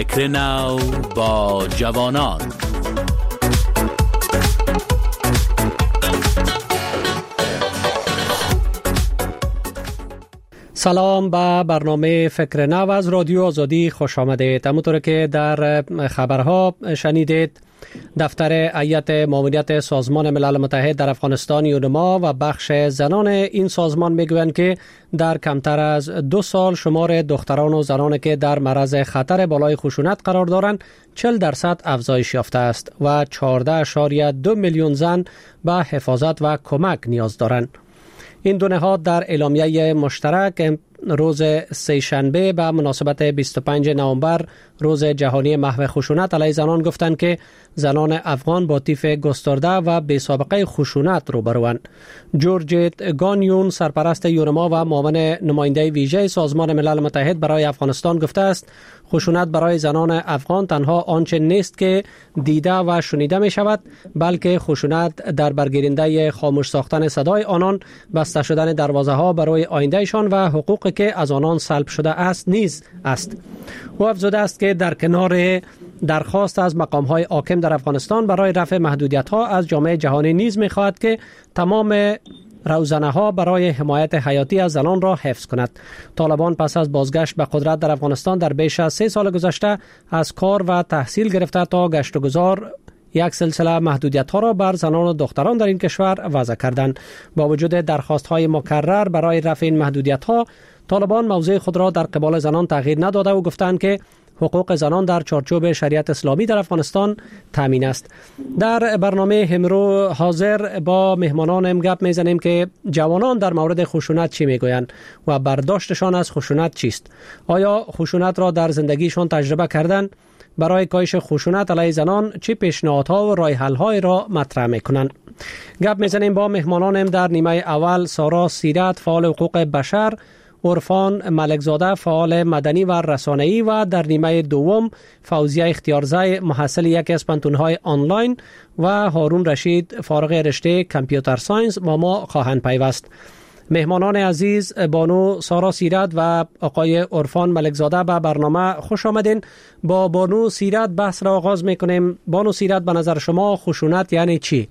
فکر نو با جوانان. سلام به برنامه فکر نو از رادیو آزادی خوش آمدید. همونطور که در خبرها شنیدید، دفتر هیئت ماموریت سازمان ملل متحد در افغانستان یونما و بخش زنان این سازمان میگویند که در کمتر از 2 سال شمار دختران و زنانی که در معرض خطر بالای خشونت قرار دارند 40% افزایش یافته است و 14.2 میلیون زن به حفاظت و کمک نیاز دارند. این دو نهاد در اعلامیه مشترک روز سه‌شنبه به مناسبت 25 نوامبر روز جهانی محو خشونت علیه زنان گفتند که زنان افغان با طیف گسترده و بی سابقه خشونت روبروند. جورجیت گانیون، سرپرست یونما و معاون نماینده ویژه سازمان ملل متحد برای افغانستان گفته است خشونت برای زنان افغان تنها آنچه نیست که دیده و شنیده می شود، بلکه خشونت در برگیرنده خاموش ساختن صدای آنان، بسته شدن دروازه ها برای آیندهشان و حقوقی که از آنان سلب شده است نیز است. او افزوده است که در کنار درخواست از مقام‌های حاکم در افغانستان برای رفع محدودیت‌ها از جامعه جهانی نیز می‌خواهد که تمام روزنه‌ها برای حمایت حیاتی از زنان را حفظ کند. طالبان پس از بازگشت به قدرت در افغانستان در بیش از 3 سال گذشته از کار و تحصیل گرفته تا گشت و گذار یک سلسله محدودیت‌ها را بر زنان و دختران در این کشور وضع کردند. با وجود درخواست‌های مکرر برای رفع این محدودیت‌ها، طالبان موضع خود را در قبال زنان تغییر نداده و گفتند که حقوق زنان در چارچوب شریعت اسلامی در افغانستان تامین است. در برنامه امروز حاضر با مهمانان گپ میزنیم که جوانان در مورد خشونت چی میگویند و برداشتشان از خشونت چیست. آیا خشونت را در زندگیشان تجربه کردند؟ برای کاهش خشونت علیه زنان چه پیشنهادها و راه حل‌های را مطرح میکنند؟ گپ میزنیم با مهمانانم. در نیمه اول سارا سیرت، فعال حقوق بشر، عرفان ملکزاده، فعال مدنی و رسانه‌ای، و در نیمه دوم فوزیه اختیارزی، محصل یکی از پانتون‌های آنلاین، و هارون رشید، فارغ رشته کامپیوتر ساینس با ما خواهند پیوست. مهمانان عزیز، بانو سارا سیرت و آقای عرفان ملکزاده، به برنامه خوش آمدین. با بانو سیرت بحث را آغاز میکنیم. بانو سیرت، به نظر شما خشونت یعنی چی؟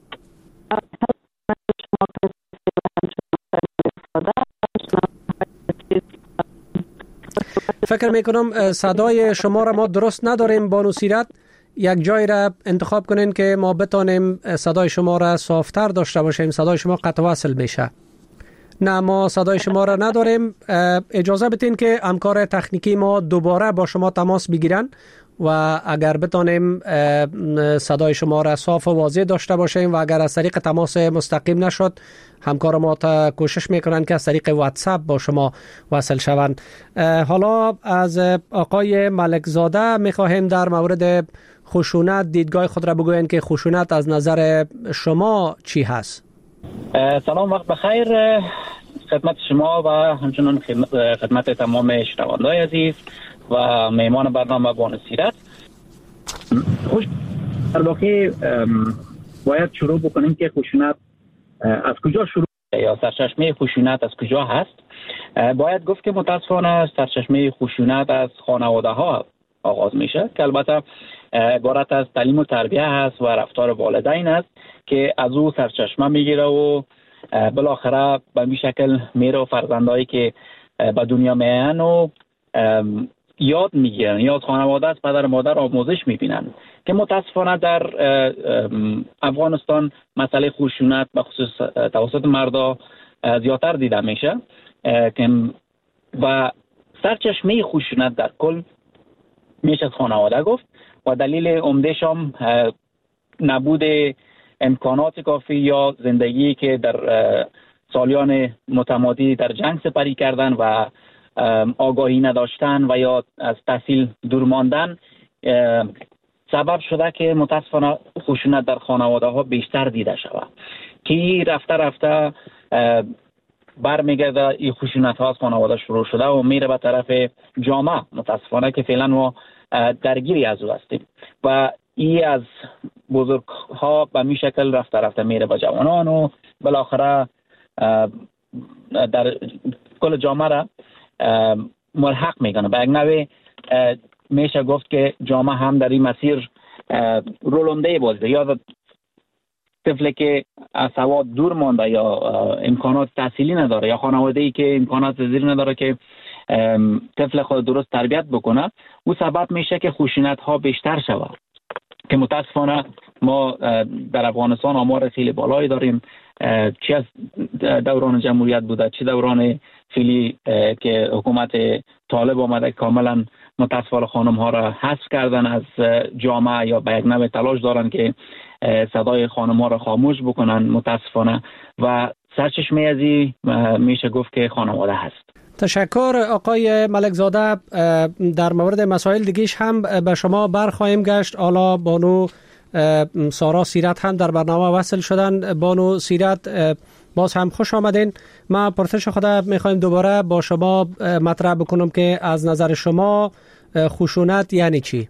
فکر میکنم صدای شما را ما درست نداریم بانو سیرت. یک جای را انتخاب کنین که ما بتانیم صدای شما را صافتر داشته باشیم. صدای شما قطع و وصل میشه. نه، ما صدای شما را نداریم. اجازه بدین که همکار تکنیکی ما دوباره با شما تماس بگیرن و اگر بتانیم صدای شما را صاف و واضح داشته باشیم و اگر از طریق تماس مستقیم نشد، همکار ما کوشش میکنن که از طریق واتساپ با شما وصل شوند. حالا از آقای ملکزاده میخواهیم در مورد خشونت دیدگاه خود را بگوین که خشونت از نظر شما چی هست؟ سلام، وقت بخیر خدمت شما و همچنان خدمت تمام شنوندگان عزیز و مهمان برنامه بانو سیرت. در واقع باید شروع بکنیم که خشونت از کجا شروع یا سرچشمه خشونت از کجا هست. باید گفت که متاسفانه سرچشمه خشونت از خانواده ها آغاز میشه که البته عبارت از تعلیم و تربیه هست و رفتار والدین است که از او سرچشمه میگیره و بالاخره به این شکل میره و فرزندایی که به دنیا میان و یاد میگیرن یا از خانواده از پدر مادر آموزش میبینن که متاسفانه در افغانستان مسئله خشونت به خصوص توسط مردا زیادتر دیده میشه و سرچشمه خشونت در کل میشه از خانواده گفت و دلیل عمده‌ش هم نبود امکانات کافی یا زندگی که در سالیان متمادی در جنگ سپری کردن و آگاهی نداشتن و یا از تحصیل دور ماندن سبب شده که متاسفانه خشونت در خانواده ها بیشتر دیده شود که رفته برمیگرده این خشونت ها از خانواده شروع شده و میره به طرف جامعه متاسفانه که فعلا ما درگیری از او هستیم و این از بزرگ ها به می شکل رفته میره به جوانان و بالاخره در کل جامعه را ملحق میکنه به یک نوع میشه گفت که جامعه هم در این مسیر رولنده بازده. یا طفلی که از سواد دور مانده یا امکانات تحصیلی نداره یا خانواده‌ای که امکانات زیر نداره که طفل خود درست تربیت بکنه، او سبب میشه که خشونت ها بیشتر شود که متاسفانه ما در افغانستان آمار خیلی بالایی داریم، چه از دوران جمهوریت بوده چه دوران فعلی که حکومت طالب آمده کاملا متاسفانه خانم ها را حذف کردن از جامعه یا به یک نوع تلاش دارن که صدای خانم ها را خاموش بکنن متاسفانه، و سرچشمه ازی میشه گفت که خانواده هست. تشکر آقای ملکزاده. در مورد مسائل دیگیش هم به شما برخواهیم گشت. حالا بانو سارا سیرت هم در برنامه وصل شدن. بانو سیرت باز هم خوش آمدین. ما پرسش خدا میخوایم دوباره با شما مطرح بکنم که از نظر شما خشونت یعنی چی؟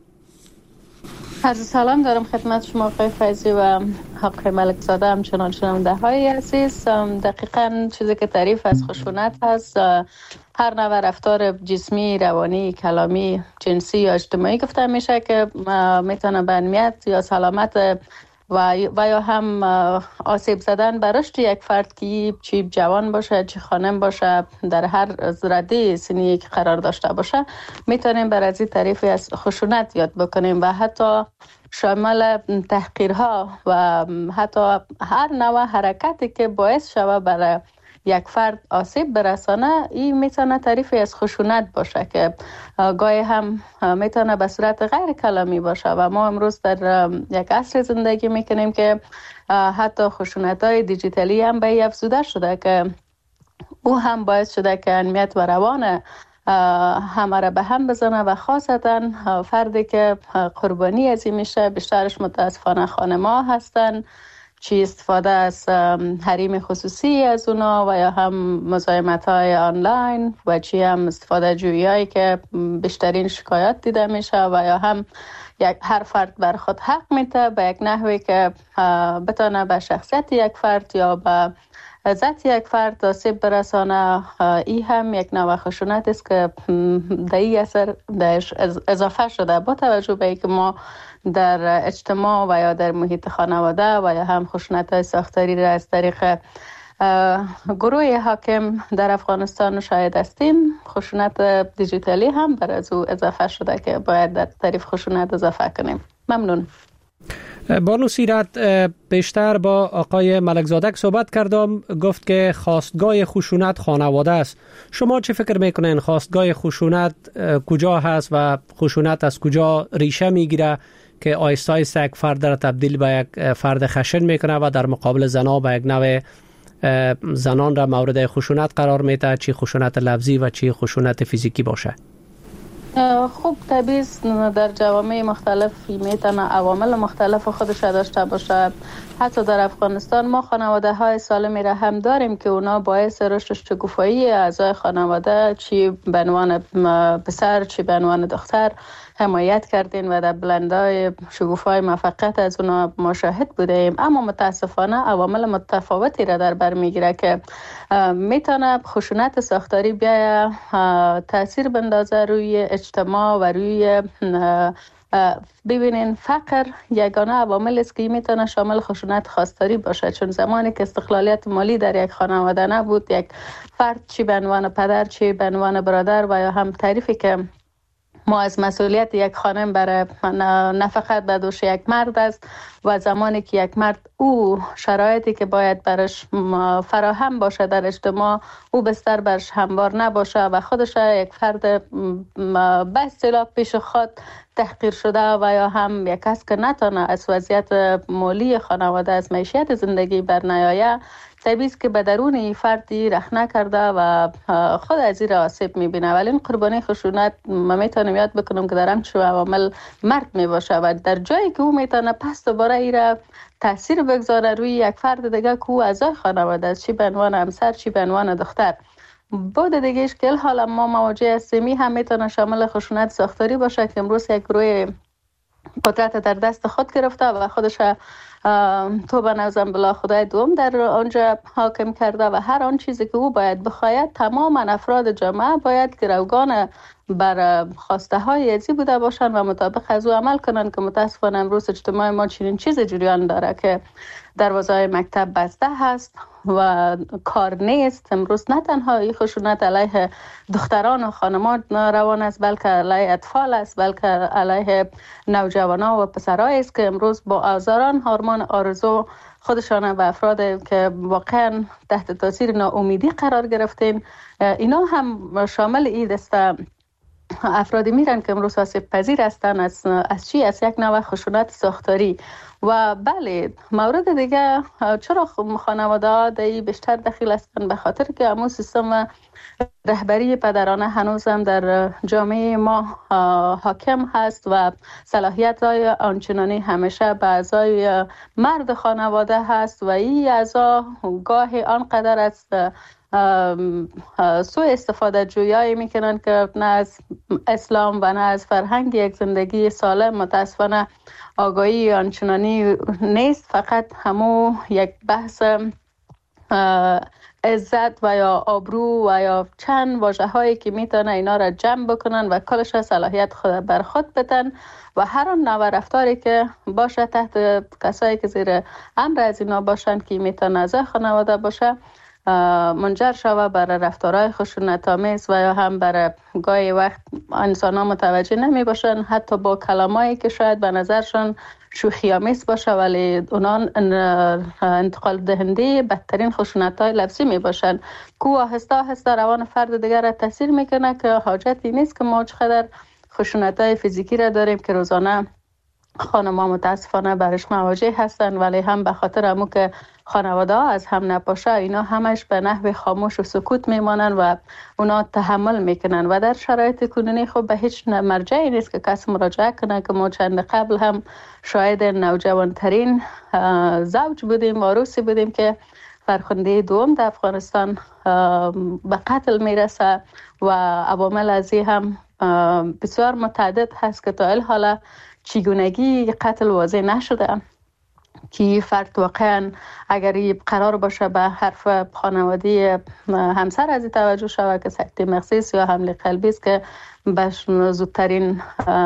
عرض سلام دارم خدمت شما آقای فیضی و آقای ملکزاده همچنان شنونده های عزیز. دقیقاً چیزی که تعریف از خشونت هست هر نوع رفتار جسمی، روانی، کلامی، جنسی یا اجتماعی گفته میشه که میتونه به امنیت یا سلامت و یا هم آسیب زدن به رشد یک فرد که چی جوان باشه چی خانم باشه در هر رده سنی که قرار داشته باشه میتونیم بر از این تعریفی از خشونت یاد بکنیم و حتی شامل تحقیرها و حتی هر نوع حرکتی که باعث شوه برای یک فرد آسیب برسانه، این میتونه تعریفی از خشونت باشه که گاهی هم میتونه به صورت غیر کلامی باشه و ما امروز در یک عصر زندگی میکنیم که حتی خشونت های دیجیتالی هم به افزوده شده که او هم باعث شده که امنیت و روان همه را به هم بزنه و خاصتا فردی که قربانی از این میشه بیشترش متاسفانه خانم‌ها هستن، چی استفاده از حریم خصوصی از اونا و یا هم مزاحمت‌های آنلاین و چی هم استفاده جویی که بیشترین شکایات دیده میشه و یا هم هر فرد بر خود حق میده به یک نحوی که بتونه به شخصیت یک فرد یا به عزت یک فرد آسیب برسانه. این هم یک نوع خشونت است که در این اثر اضافه شده با توجه به اینکه ما در اجتماع و یا در محیط خانواده و یا هم خشونت‌های ساختاری را از طریق گروه حاکم در افغانستان شاهد هستیم. خشونت دیجیتالی هم بر از او اضافه شده که باید در تعریف خشونت اضافه کنیم. ممنون. بانو سیرت، بیشتر با آقای ملکزاده صحبت کردم، گفت که خواستگاه خشونت خانواده است. شما چه فکر میکنین خواستگاه خشونت کجا هست و خشونت از کجا ریشه میگیره که آیسته آیسته یک فرد را تبدیل به یک فرد خشن میکنه و در مقابل زنها به یک نوع زنان را مورد خشونت قرار میده، چی خشونت لفظی و چی خشونت فیزیکی باشه؟ خوب طبیعی در جوامع مختلف میتونه عوامل مختلف خودش داشته باشه. حتی در افغانستان ما خانواده های سالمی را هم داریم که اونا باعث رشد شکوفایی اعضای خانواده چی به عنوان پسر چی به عنوان دختر حمایت کردین و در بلندای شکوفای موفقیت از اونا مشاهد بودیم. اما متاسفانه عوامل متفاوتی را در بر میگیره که میتونه خشونت ساختاری بیایه تاثیر بندازه روی اجتماع و روی ببینین فقر یگانه عوامل است که میتونه شامل خشونت خواستاری باشه، چون زمانی که استقلالیت مالی در یک خانواده نبود، یک فرد چی به عنوان پدر چی به عنوان برادر و یا هم تعریفی که ما از مسئولیت یک خانم برای نفقت به دوش یک مرد است و زمانی که یک مرد او شرایطی که باید برش فراهم باشه در اجتماع او بستر برش هموار نباشه و خودش یک فرد به اصطلاح پیش خود تحقیر شده و یا هم یک کس که نتونه از وضعیت مالی خانواده از معیشت زندگی بر نیایه، طبیعی است که به درون این فردی رخنه کرده و خود از این آسیب میبینه. ولی این قربانی خشونت ما میتونم یاد بکنم که در همچون عوامل مرد میباشه و در جایی که او میتونه پس دوباره ای را تاثیر بگذاره روی یک فرد دیگه که او اعضای خانواده است، چی به عنوان همسر چی به عنوان دختر. بود دیگهش که حالا ما مواجه هستیم هم میتونه شامل خشونت ساختاری باشه که امروز یک گروه قدرت در دست خود گرفته و خودش تو به نوزم بلا خدای دوم در آنجا حاکم کرده و هر آن چیزی که او باید بخواید تمام افراد جامعه باید گروگان بر خواسته های ازی بوده باشن و مطابق از او عمل کنن که متاسفانه امروز اجتماع ما چنین چیز جریان داره که دروازه مکتب بسته هست و کار نیست. امروز نه تنها این خشونت علیه دختران و خانمات روان است، بلکه علیه اطفال است، بلکه علیه نوجوانان و پسرایی است که امروز با آزاران هورمون آرزو خودشان و افراد که واقعا تحت تاثیر ناامیدی قرار گرفتین، اینا هم شامل این دسته افرادی میرن که امروز آسیب پذیر هستن از چی؟ از یک نوع خشونت ساختاری. و بله، مورد دیگه چرا خانواده ها بیشتر دخیل هستن؟ به خاطر که همون سیستم رهبری پدرانه هنوز هم در جامعه ما حاکم هست و صلاحیت های آنچنانی همیشه به اعضای مرد خانواده هست و این اعضا گاهی آنقدر است سوء استفاده جویایی میکنن که نه از اسلام و نه از فرهنگ یک زندگی سالم متاسفانه آگاهی آنچنانی نیست. فقط همو یک بحث عزت و یا آبرو و یا چند واژه هایی که میتونه اینا را جمع بکنن و کلش صلاحیت خود بر خود بدن و هر آن نوع رفتاری که باشه تحت کسایی که زیر امر از اینا باشن که میتونه از خانواده باشه منجر شوه برای رفتارهای خشونت‌آمیز و یا هم برای گاهی وقت انسان ها متوجه نمی باشن، حتی با کلامایی که شاید به نظرشان شوخی‌آمیز باشه ولی اونان انتقال دهنده بدترین خشونت‌های لفظی می باشن که آهسته آهسته روان فرد دیگر را تاثیر میکنه که حاجتی نیست که ما چقدر خشونت‌های فیزیکی را داریم که روزانه خانم‌ها متاسفانه برش مواجه هستن، ولی هم به خاطر همون که خانواده ها از هم نپاشه اینا همش به نحو خاموش و سکوت میمانن و اونا تحمل میکنن و در شرایط کنونی خب به هیچ مرجعی نیست که کس مراجعه کنه که ما چند قبل هم شاید نوجوانترین زوج بودیم و عروسی بودیم که فرخنده دوم در افغانستان به قتل میرسه و عوامل از این هم بسیار متعدد هست که تا الحالا چگونگی قتل واضح نشده که فرد واقعا اگر قرار باشه به حرف خانوادی همسر از توجه شود که سکته مغزی یا حمله قلبی است که به زودترین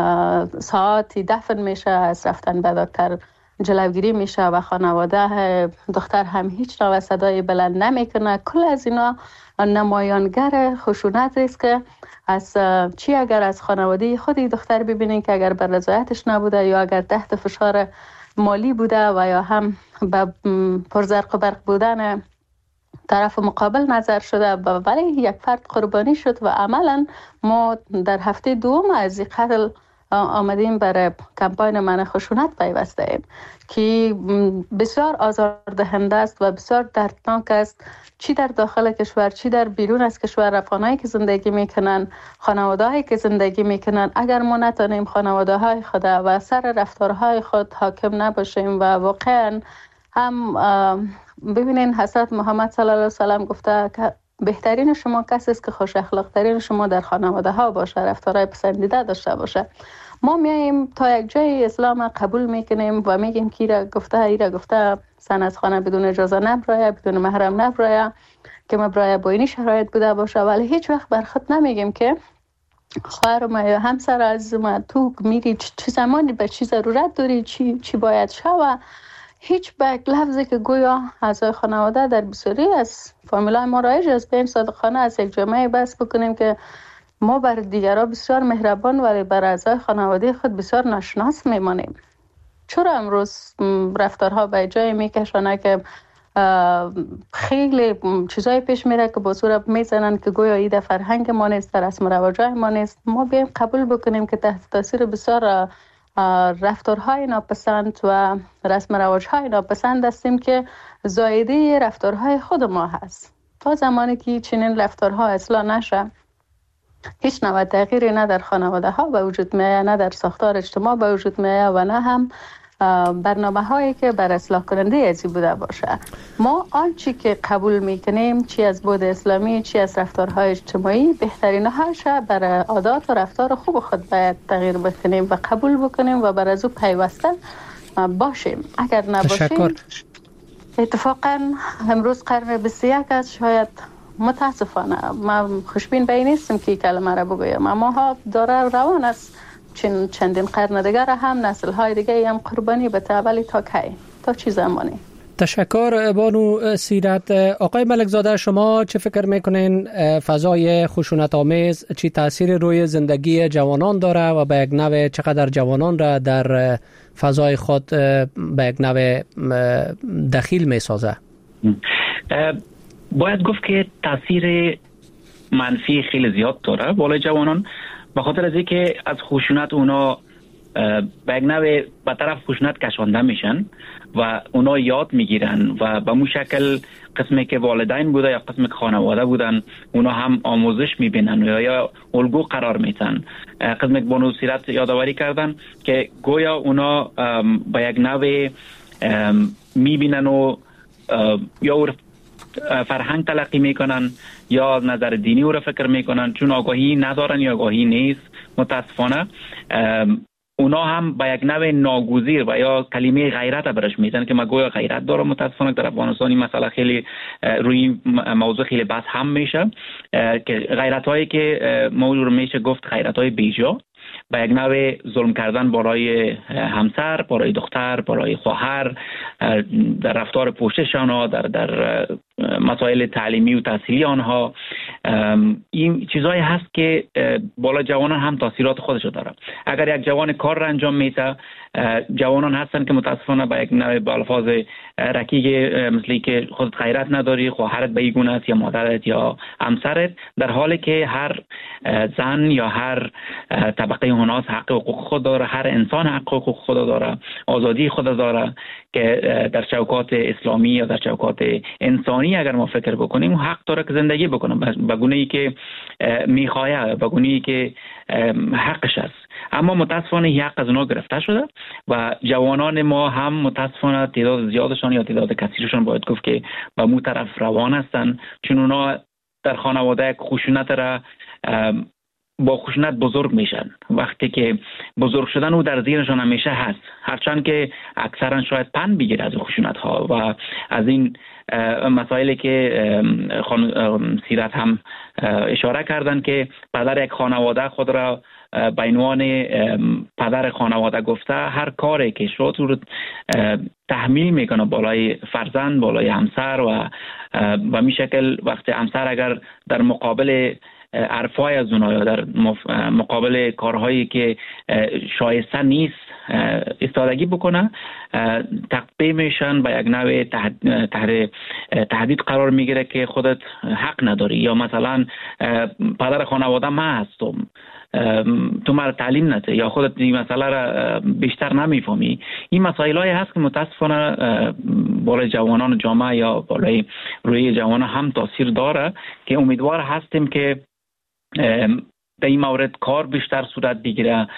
ساعتی دفن میشه، از رفتن به دکتر جلوگیری میشه و خانواده دختر هم هیچ نوع صدای بلند نمیکنه. کل از اینا نمایانگر خشونت است که از چی اگر از خانواده خودی دختر ببینین که اگر بر رضایتش نبوده یا اگر تحت فشار مالی بوده و یا هم به پرزرق و برق بودن طرف مقابل نظر شده ولی یک فرد قربانی شد و عملا ما در هفته دوم از این قتل آمدیم برای کمپاین منع خشونت پیوسته ایم که بسیار آزاردهنده است و بسیار دردناک است، چی در داخل کشور چی در بیرون از کشور. افغانایی که زندگی میکنن، خانواده‌هایی که زندگی میکنن، اگر ما نتونیم خانواده‌های خود و سر رفتارهای خود حاکم نباشیم و واقعا هم ببینین حضرت محمد صلی الله علیه و سلم گفته که بهترین شما کسی است که خوش اخلاق ترین شما در خانواده ها باشه، رفتارهای پسندیده داشته باشه. ما میایم تا یک جای اسلام قبول میکنیم و میگیم که ایره گفته سن از خانه بدون اجازه نبرایه، بدون محرم نبرایه که مبرایه با این شرایط بوده باشه، ولی هیچ وقت بر خود نمیگیم که خواهرم یا همسر عزیزم تو میری چه زمانی به چی ضرورت داری، چی باید شوه. هیچ به لفظی که گویا اعضای خانواده در بسیاری از فامیلای ما رایج است بین صادقانه از یک جامعه بحث بکنیم که ما بر دیگران بسیار مهربان ولی بر اعضای خانواده خود بسیار ناشناس میمانیم. چرا امروز رفتارها به جای میکشانه که خیلی چیزای پیش میره که با صورت میزنن که گویا ایده فرهنگ ما نیست، در رسم و رواج ما نیست. ما بیایم قبول بکنیم که تحت تاثیر بسیار رفتارهای ناپسند و رسم رواجهای ناپسند هستیم که زایده رفتارهای خود ما هست. تا زمانی که چنین رفتارها اصلاح نشه هیچ نوع تغییری نه در خانواده ها به وجود میاد، نه در ساختار اجتماع به وجود میاد و نه هم برنامه هایی که بر اصلاح کننده ازی بوده باشه. ما آنچه که قبول میکنیم چی از بود اسلامی چی از رفتارهای اجتماعی بهترین هاشه برای عادات و رفتار خوب خود باید تغییر بکنیم و قبول بکنیم و بر از او پیوسته باشیم. اگر نباشیم اتفاقا امروز قرن 21 است، شاید متاسفانه ما خوشبین به این نیستم که کلمه را بگویم، اما ها داره روان است. چندین قرن دیگر هم نسل های دیگه هم قربانی به ولی تا کی، تا چه زمانی؟ تشکر بانو سیرت. آقای ملکزاده، شما چه فکر میکنین فضای خشونت آمیز چی تأثیر روی زندگی جوانان داره و به یک نوع چقدر جوانان را در فضای خود به یک نوع دخیل میسازه؟ باید گفت که تأثیر منفی خیلی زیاد داره بالای جوانان، به خاطر از اینکه از خشونت اونا به یک نوع به طرف خشونت کشانده میشن و اونا یاد میگیرن و به مو شکل قسمی که والدین بوده یا قسمی که خانواده بودن اونا هم آموزش میبینن یا الگو قرار میتن. قسمی که بانو سیرت یادآوری کردن که گویا اونا به یک نوع میبینن و یا فرهنگ تلقی میکنن یا نظر دینی او را فکر میکنن، چون آگاهی ندارن یا آگاهی نیست. متاسفانه اونا هم با یک نوع ناگزیر و یا کلمه غیرت برش میزنن که ما گویا غیرت داره. متاسفانه در افغانستان این مسئله خیلی روی موضوع خیلی بحث هم میشه که غیرت هایی که موضوع میشه گفت غیرت های بیجا، با یک نوع ظلم کردن برای همسر، برای دختر، برای خواهر، در رفتار پوشش آنها، در مسائل تعلیمی و تحصیلی آنها. این چیزایی هست که بالا جوانان هم تاثیرات خودشو داره. اگر یک جوان کار را انجام میده، جوانان هستن که متاسفانه با یک نوع با الفاظ رکیک مثلی که خودت غیرت نداری، خواهرت به این گونه است یا مادرت یا همسرت، در حالی که هر زن یا هر طبقه هناس حق حقوق خود داره، هر انسان حق حقوق خود داره، آزادی خود داره که در چوکات اسلامی یا در چوکات انسانی اگر ما فکر بکنیم حق داره که زندگی بکنه به گونه‌ای که میخواه، به گونه‌ای که حقش است. اما متاسفانه این حق از اونا گرفته شده و جوانان ما هم متاسفانه تعداد زیادشان یا تعداد کثیرشان باید گفت که به مو طرف روان هستن، چون اونا در خانواده خشونت را با خشونت بزرگ میشن. وقتی که بزرگ شدن او در ذهنشان همیشه هست، هرچند که اکثرا شاید پند بگیره از خشونت ها و از این مسائلی که سیرت هم اشاره کردن که پدر یک خانواده خود را به عنوان پدر خانواده گفته، هر کاری که شد رو تحمیل میکنه بالای فرزند، بالای همسر و می شکل وقتی همسر اگر در مقابل عرفای از اونها یا در مقابل کارهایی که شایسته نیست استادگی بکنه، تقبیه میشن به یک نوع تهدید قرار میگیره که خودت حق نداری، یا مثلا پدر خانواده من هستم تو مرا تعلیم نده، یا خودت این مسئله را بیشتر نمیفهمی. این مسائل هایی هست که متاسفانه بالای جوانان جامعه یا بالای روی جوانان هم تاثیر داره که امیدوار هستیم که در این مورد کار بیشتر صورت بگیره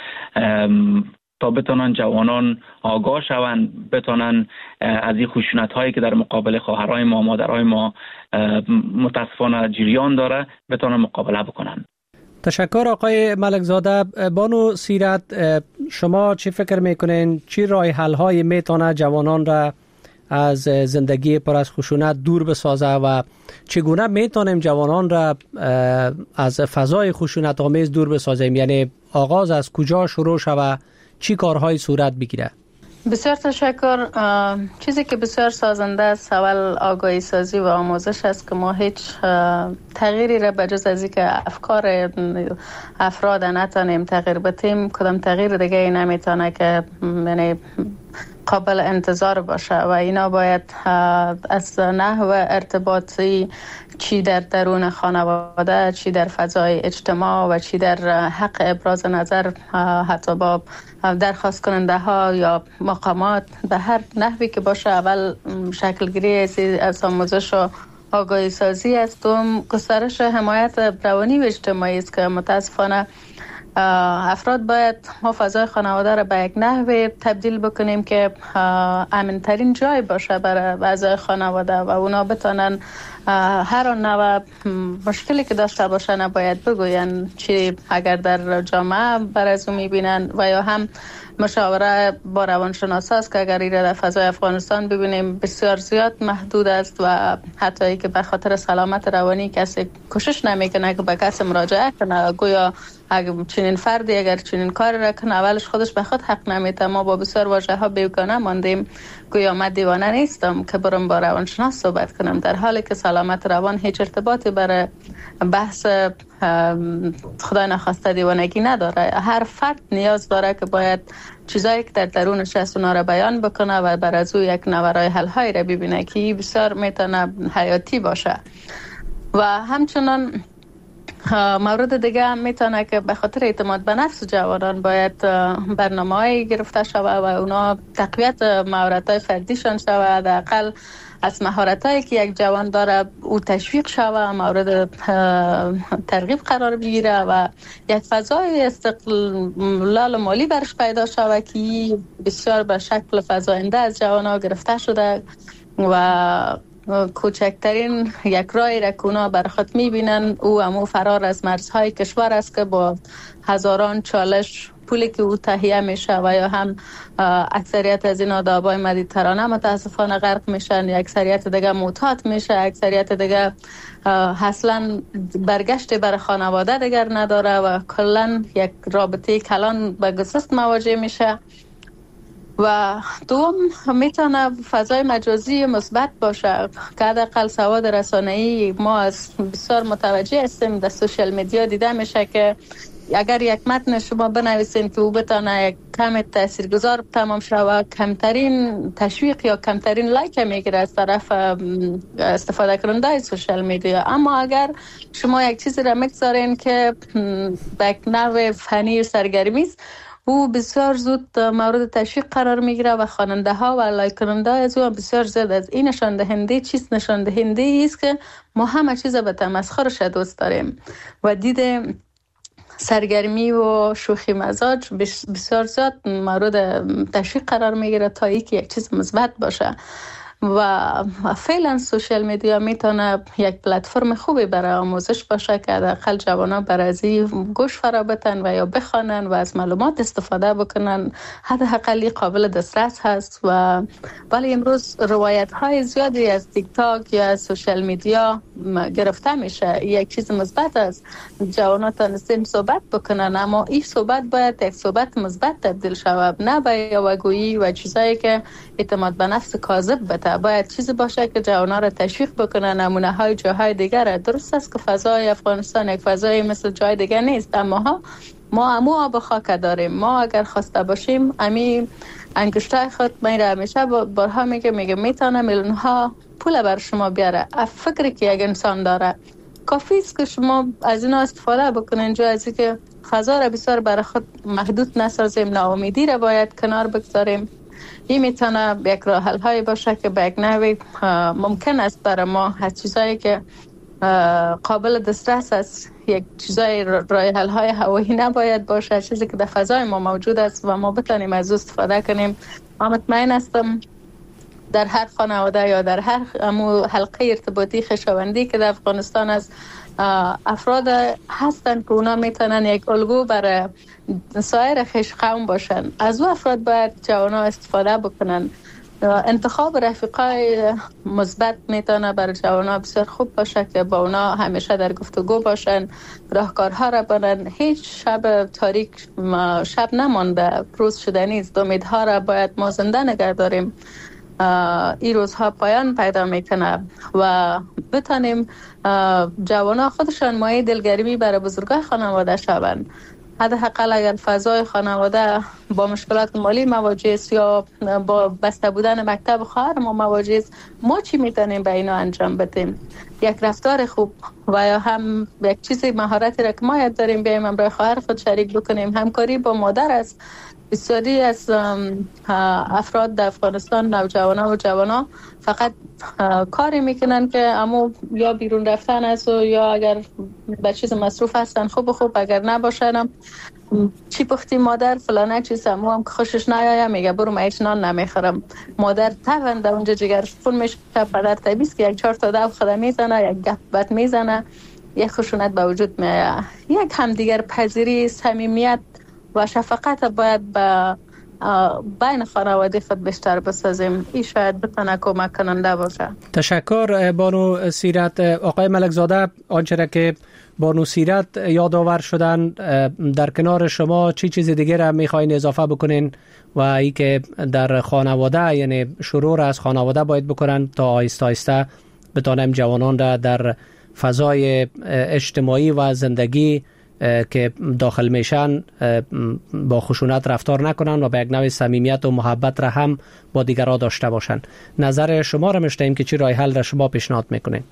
تا بتونن جوانان آگاه شوند، بتونن از این خشونت هایی که در مقابل خواهرای ما، مادرای ما متاسفانه جریان داره بتونن مقابله بکنن. تشکر آقای ملکزاده. بانو سیرت، شما چی فکر میکنین چی راه حل های میتونه جوانان را از زندگی پر از خشونت دور بسازه و چگونه میتونیم جوانان را از فضای خشونت آمیز دور بسازیم؟ یعنی آغاز از کجا شروع شوه، چی کارهای صورت بگیره؟ بسیار تشکر. چیزی که بسیار سازنده است اول آگاهی سازی و آموزش است که ما هیچ تغییری را بجز از اینکه افکار افراد نتونیم تغییر بدیم، کدام تغییر دیگه ای نمیتونه که یعنی قابل انتظار باشه و اینا باید از نحو ارتباطی چی در درون خانواده، چی در فضای اجتماع و چی در حق ابراز نظر حتی با درخواست کننده ها یا مقامات به هر نحوی که باشه اول شکلگیری از آموزش و آگاهی سازی است. دوم گسترش حمایت روانی و اجتماعی است که متاسفانه افراد باید ما فضای خانواده را به یک نحوی تبدیل بکنیم که امن‌ترین جای باشه برای اعضای خانواده و اونا بتونن هر نوع مشکلی که داشته باشن باید بگوین، چی اگر در جامعه برازو میبینن و یا هم مشاوره با روانشناس است که اگر این در فضای افغانستان ببینیم بسیار زیاد محدود است و حتی ای که به خاطر سلامت روانی کسی کوشش نمیکنه که به کسی مراجعه کنه، گویا اگر چنین فردی اگر چنین کاری را کنه اولش خودش به خود حق نمیده. ما با بسیار واژه ها بیگانه ماندیم، گویا من دیوانه نیستم که برم با روانشناس صحبت کنم، در حالی که سلامت روان هیچ ارتباطی برای بحث خدای نخواسته دیوانگی نداره. هر فرد نیاز داره که باید چیزایی که در درونش هست اونا را بیان بکنه و بر از او یک نوع حل هایی را ببینه که بسیار میتونه حیاتی باشه. و همچنان مورد دیگه هم میتونه که به خاطر اعتماد به نفس جوانان باید برنامه‌ای گرفته شود و اونا تقویت مهارت‌های فردیشان شود، حداقل از مهارتایی که یک جوان داره او تشویق شود، مورد ترغیب قرار بگیره و یک فضای استقلال مالی برش پیدا شود که بسیار به شکل فزاینده از جوان‌ها گرفته شده و کوچکترین یک رای را که اونا بر خود میبینن او همو فرار از مرزهای کشور است که با هزاران چالش پولی که او تهیه میشه و یا هم اکثریت از این آبای مدیترانه متاسفانه غرق میشن، یا اکثریت دیگه معتاد میشه، اکثریت دیگه اصلا برگشت بر خانواده دیگر نداره و کلا یک رابطه کلان به گسست مواجه میشه. و دوم میتونه فضای مجازی مثبت باشه که حداقل سواد رسانه‌ای ما از بسیار متوجه هستیم در سوشال میدیا دیده میشه که اگر یک متن شما بنویسین که او بتونه یک کم تاثیرگذار تمام شود، کمترین تشویق یا کمترین لایک میگیره از طرف استفاده کننده سوشال میدیا. اما اگر شما یک چیزی را میگذارین که به یک نوع فنی سرگرمی است، او بسیار زود مورد تشویق قرار میگیره و خواننده ها و لایک کننده از او بسیار زیاد از این نشان دهنده چیز نشان دهنده است که ما همه چیز به تمسخرش دوست داریم و دیده سرگرمی و شوخی مزاج بسیار زیاد مورد تشویق قرار میگیره تا اینکه یک چیز مثبت باشه. و فعلا سوشال میدیا میتونه یک پلتفرم خوبی برای آموزش باشه که حداقل جوانان برای گوش فرا بتن و یا بخوانن و از معلومات استفاده بکنن، حداقل قابل دسترس هست. و ولی امروز روایت های زیادی از تیک تاک یا از سوشال میدیا گرفته میشه. یک چیز مثبت است، جوانان تونستن صحبت بکنن، اما این صحبت باید یک صحبت مثبت تبدیل شود، نه به یاوه‌گویی و چیزایی که اعتماد به نفس کاذب بده. باید چیزی باشه که جوانان را تشویق بکنه، نمونه های جاهای دیگر. درست است که فضای افغانستان یک فضای مثل جای دیگر نیست، اما ما همو آب خاک داریم. ما اگر خواسته باشیم امی انگشتای خود من را همیشه بارها میگه میتونه میلیون ها پول بر شما بیاره. فکری که یک انسان داره کافی است که شما از اینا استفاده بکنین، جای از که فضا را بسیار برای خود محدود نسازیم، ناامیدی را باید کنار بگذاریم. این میتونه یک راه حل هایی باشه که به یک نحوی ممکن است برای ما از چیزایی که قابل دسترس است، یک چیزای راه حل های هوایی نباید باشه، چیزی که در فضای ما موجود است و ما بتونیم از او استفاده کنیم. من مطمئن هستم در هر خانواده یا در هر حلقه ارتباطی خویشاوندی که در افغانستان است افراد هستند که اونا میتونن یک الگو برای سایر خویش قوم باشن. از او افراد باید جوانا استفاده بکنن. انتخاب رفیقای مثبت میتونه برای جوانا بسیار خوب باشه که با اونا همیشه در گفتگو باشن، راهکارها را برن. هیچ شب تاریک شب نمانده، روز شده نیست. امیدها را باید ما زنده نگه داریم. این روزها پایان پیدا میکنه و بتانیم جوانا خودشان مایه دلگرمی برای بزرگای خانواده شوند. حداقل اگر فضای خانواده با مشکلات مالی مواجه است یا با بسته بودن مکتب خواهر ما مواجه است، ما چی میتونیم به اینا انجام بدیم؟ یک رفتار خوب و یا هم یک چیزی مهارتی را که ما یاد داریم بیایم همراه خواهر خود شریک بکنیم. همکاری با مادر است. بسیاری از افراد در افغانستان نوجوانا و جوانا فقط کاری میکنن که امو یا بیرون رفتن است و یا اگر به چیز مصروف هستن خوب اگر نباشن چی پختی مادر فلانه چیز هم که خوشش نیایه میگه برو من هیچ نان نمیخورم. مادر تونده اونجا جگر خون میشه، پدر تبیست که یک 4 تا دو خدا میزنه، یک گپ بد میزنه، یک خشونت به وجود میایه. یک همدیگر پذیری، صمیمیت و شفقت باید به بین خانواده خود بیشتر بسازیم. این شاید بتونه کمک کننده باشه. تشکر بانو سیرت. آقای ملک زاده، آنچه که بانو سیرت یادآور شدن، در کنار شما چی چیز دیگه را میخواین اضافه بکنین و ای که در خانواده، یعنی شروع از خانواده باید بکنن تا آهسته آهسته بتانیم جوانان را در فضای اجتماعی و زندگی که داخل میشن با خشونت رفتار نکنن و به یک نوع صمیمیت و محبت را هم با دیگران داشته باشن. نظر شما را میشنویم که چی راه حل را شما پیشنهاد میکنین؟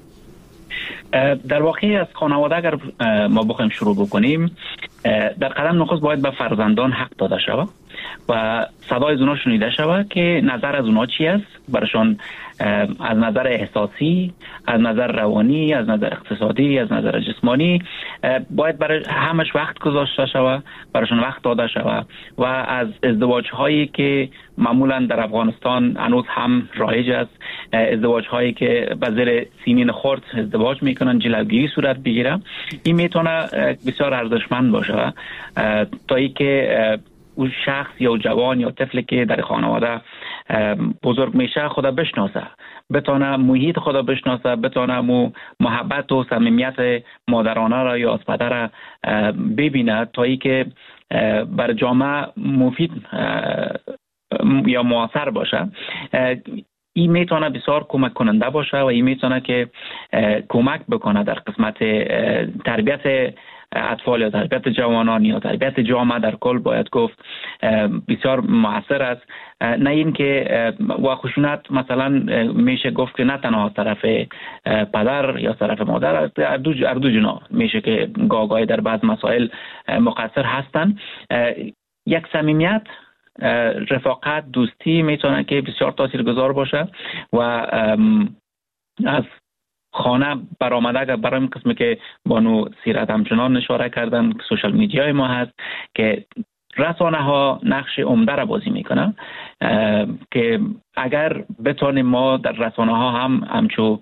در واقع از خانواده اگر ما بخوایم شروع بکنیم، در قدم نخست باید به فرزندان حق داده شود و صدای اونا شنیده شود که نظر از اونا چی است، براشون از نظر احساسی، از نظر روانی، از نظر اقتصادی، از نظر جسمانی باید برای همش وقت گذاشته شود، براشون وقت داده شود و از ازدواج هایی که معمولا در افغانستان هنوز هم رایج است، ازدواج هایی که به زیر سینین خرد ازدواج میکنن، جلوگیری صورت بگیره، این میتونه بسیار ارزشمند باشه تا ای که اون شخص یا جوان یا طفلی که در خانواده بزرگ میشه خدا بشناسه، بتونه محیط خدا بشناسه، بتونه محبت و صمیمیت مادرانه را یا از پدر را ببینه تا ای که بر جامعه مفید یا مؤثر باشه. این میتونه بسیار کمک کننده باشه و این میتونه که کمک بکنه در قسمت تربیت اطفال یا تربیت جوانان یا تربیت جامعه در کل. باید گفت بسیار مؤثر است. نه این که و خشونت مثلا میشه گفت که نه تنها از طرف پدر یا طرف مادر، از دو جنا میشه که گاهی در بعض مسائل مقصر هستن. یک صمیمیت، رفاقت، دوستی میتونه که بسیار تاثیرگذار باشه و از خانه برآمده برای این قسمی که بانو سیرت همچنان اشاره کردن، سوشال میدیای ما هست که رسانه ها نقش عمده را بازی میکنه که اگر بتونیم ما در رسانه ها هم همچو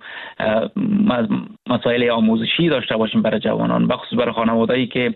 مسائل آموزشی داشته باشیم برای جوانان، بخصوص برای خانواده‌ای که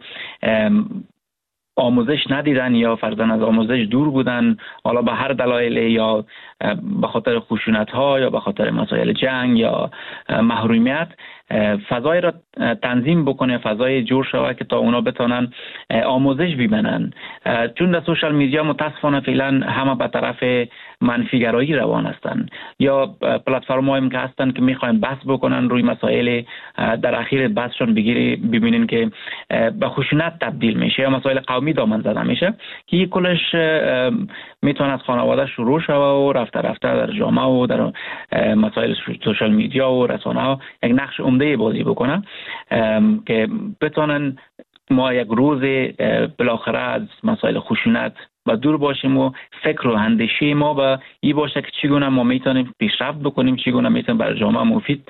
آموزش ندیدن یا فرضاً از آموزش دور بودن، حالا به هر دلایل، یا به خاطر خشونت ها یا به خاطر مسائل جنگ یا محرومیت، فضای را تنظیم بکنه، فضای جور شود که تا اونا بتونن آموزش ببینن. چون در سوشال میدیا متاسفانه فعلا همه به طرف منفیگرایی روان هستن یا پلتفرم هایی که هستن که میخواین بحث بکنن روی مسائل، در اخیر بحثشون ببینین که به خشونت تبدیل میشه یا مسائل قومی دامن زده میشه که این کلش میتونه از خانواده شروع شود و رفته در جامعه و در مسائل سوشال میدیا و رسانه ها یک نقش عمده بازی بکنه که بتونن ما یک روز بالاخره از مسائل خشونت و دور باشیم و فکر و اندیشه ما به این باشه که چگونه ما میتونیم پیشرفت بکنیم، چگونه میتونیم برای جامعه مفید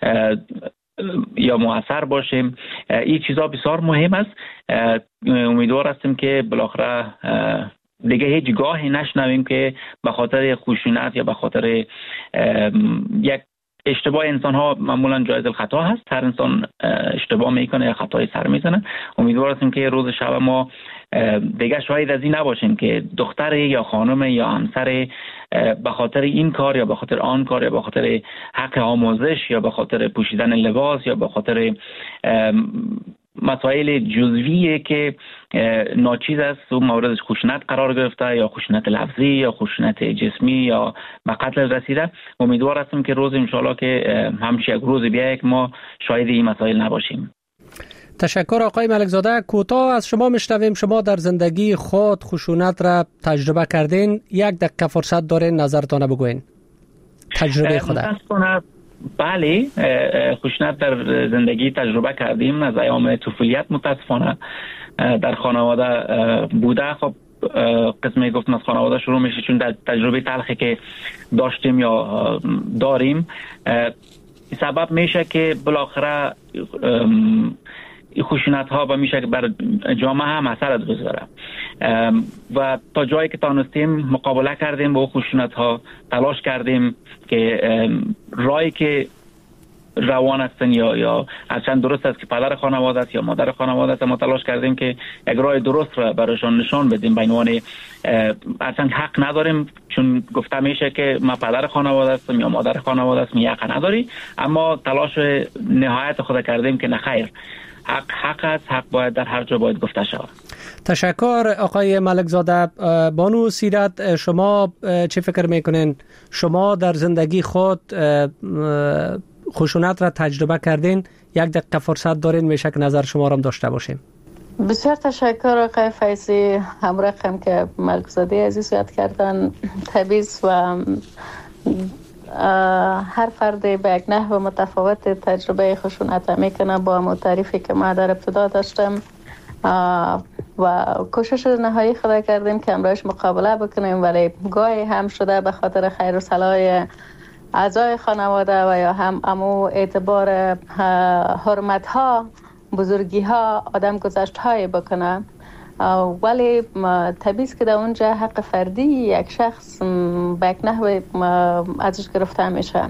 یا مؤثر باشیم. این چیزا بسیار مهم است. امیدوار هستیم که بالاخره دیگه هیچ گاهی نشنویم که به خاطر خشونت یا به خاطر یک اشتباه، انسان ها معمولا جایز الخطا هست، هر انسان اشتباه میکنه یا خطای سر میزنه. امیدوار هستیم که روز شب ما دیگه شاید از این نباشیم که دختر یا خانم یا همسر به خاطر این کار یا به خاطر آن کار یا به خاطر حق آموزش یا به خاطر پوشیدن لباس یا به خاطر مسائل جزویه که ناچیز است و موردش خشونت قرار گرفته یا خشونت لفظی یا خشونت جسمی یا به قتل رسیده. امیدوار هستم که روز انشالله که همچه یک روز بیاید که ما شاید این مسائل نباشیم. تشکر آقای ملک زاده. کوتاه از شما میشنویم. شما در زندگی خود خشونت را تجربه کردین، یک دقیقه فرصت دارین نظرتان بگوین. تجربه خودت. بله، خشونت در زندگی تجربه کردیم از ایام طفولیت. متاسفانه در خانواده بوده. خب قسمی گفتم از خانواده شروع میشه، چون در تجربه تلخی که داشتیم یا داریم سبب میشه که بالاخره خشونت ها و میشه که بر جامعه هم اثر بذاره و تا جایی که تانستیم مقابله کردیم با خشونت ها، تلاش کردیم که راهی که روان هستن یا هرچند درست است که پدر خانواده است یا مادر خانواده است، ما تلاش کردیم که یک راه درست را برایشان نشان بدیم. به عنوان هرچند حق نداریم، چون گفته میشه که ما پدر خانواده هستم یا مادر خانواده هستم، حق نداری، اما تلاش نهایت خود کردیم که نخیر، حق است، حق باید در هر جا باید گفته شود. تشکر آقای ملک زاده. بانو سیرت، شما چه فکر میکنین؟ شما در زندگی خود خشونت را تجربه کردین؟ یک دقیقه فرصت دارین، میشه که نظر شما را هم داشته باشیم. بسیار تشکر آقای فیضی، همراه هم که ملک زاده عزیز یاد کردن. تبعیض و هر فرد به یک نحو متفاوت تجربه خشونت میکنه. با همون تعریفی که ما در ابتدا داشتم و کوشش نهایی خود کردیم که امروز مقابله بکنیم، ولی گاهی هم شده به خاطر خیر و صلاح اعضای خانواده و یا هم امو اعتبار حرمت ها، بزرگی ها، آدم گذشت های بکنه. ولی تبعیض که در اونجا حق فردی یک شخص به یک نحو ازش گرفته میشه.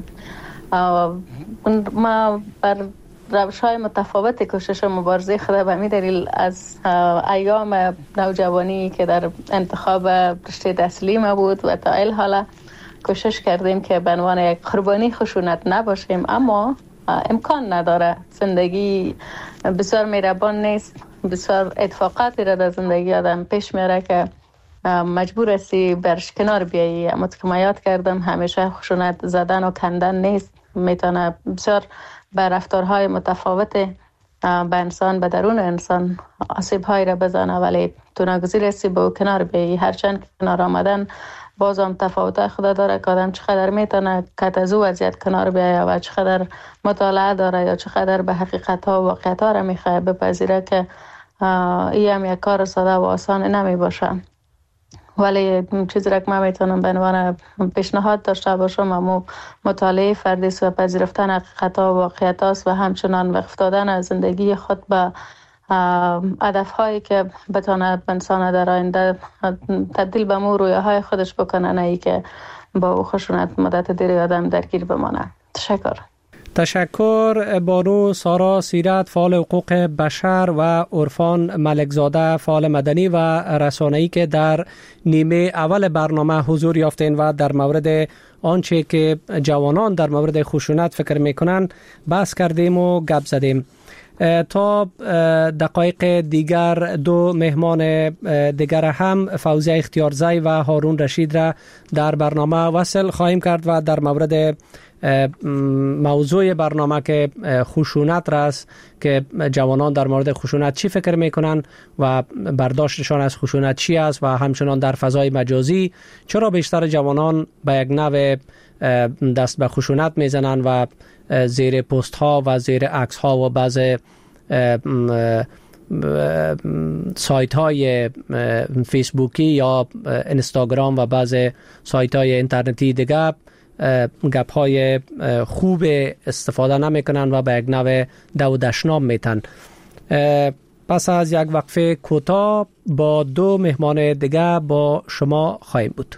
ما بر روش‌های متفاوت کوشش مبارزه خود به می دلیل از ایام نوجوانی که در انتخاب رشته تحصیلی بود و تا این حالا کوشش کردیم که به عنوان یک قربانی خشونت نباشیم، اما امکان نداره. زندگی بسیار مهربان نیست، بسیار اتفاقاتی را در زندگی آدم پیش میاره که مجبور هستی برش کنار بیایی. اما که ما یاد کردم همیشه خشونت زدن و کندن نیست، میتونه بسیار به رفتارهای متفاوت به انسان، به درون انسان آسیب‌هایی را بزنه، ولی تو ناگزیر هستی با کنار بیایی. هرچند که کنار آمدن بازم تفاوت خدا داره که آدم چقدر میتونه که از او وضعیت کنار بیایه و چقدر مطالعه داره یا چقدر به حقیقت‌ها و واقعیت‌ها را میخواه بپذیره که این هم یک کار ساده و آسان نمی باشه. ولی چیزی را که من میتونم به عنوان پیشنهاد داشته باشم اما مطالعه فردی و پذیرفتن حقیقت‌ها و واقعیت‌هاست و همچنان وقف دادن از زندگی خود به هدف‌هایی که بتونه انسان در آینده تبدیل به رویاهای خودش بکنه، نه ای که با خشونت مدت دیری آدم درگیر بمانه. تشکر بانو سارا سیرت، فعال حقوق بشر، و عرفان ملک زاده، فعال مدنی و رسانه‌ای که در نیمه اول برنامه حضور یافتین و در مورد آنچه که جوانان در مورد خشونت فکر میکنن بحث کردیم و گپ زدیم. تا دقایق دیگر دو مهمان دیگر هم، فوزیه اختیارزی و هارون رشید را در برنامه وصل خواهیم کرد و در مورد موضوع برنامه که خشونت راست، که جوانان در مورد خشونت چی فکر میکنن و برداشتشان از خشونت چی است و همچنان در فضای مجازی چرا بیشتر جوانان به یک نوع دست به خشونت میزنن و زیر پست ها و زیر عکس ها و بعض سایت های فیسبوکی یا اینستاگرام و بعض سایت های اینترنتی دیگه گپ های خوب استفاده نمیکنن و به یک نوع دو دشنام میتن. پس از یک وقفه کوتاه با دو مهمان دیگه با شما خواهیم بود.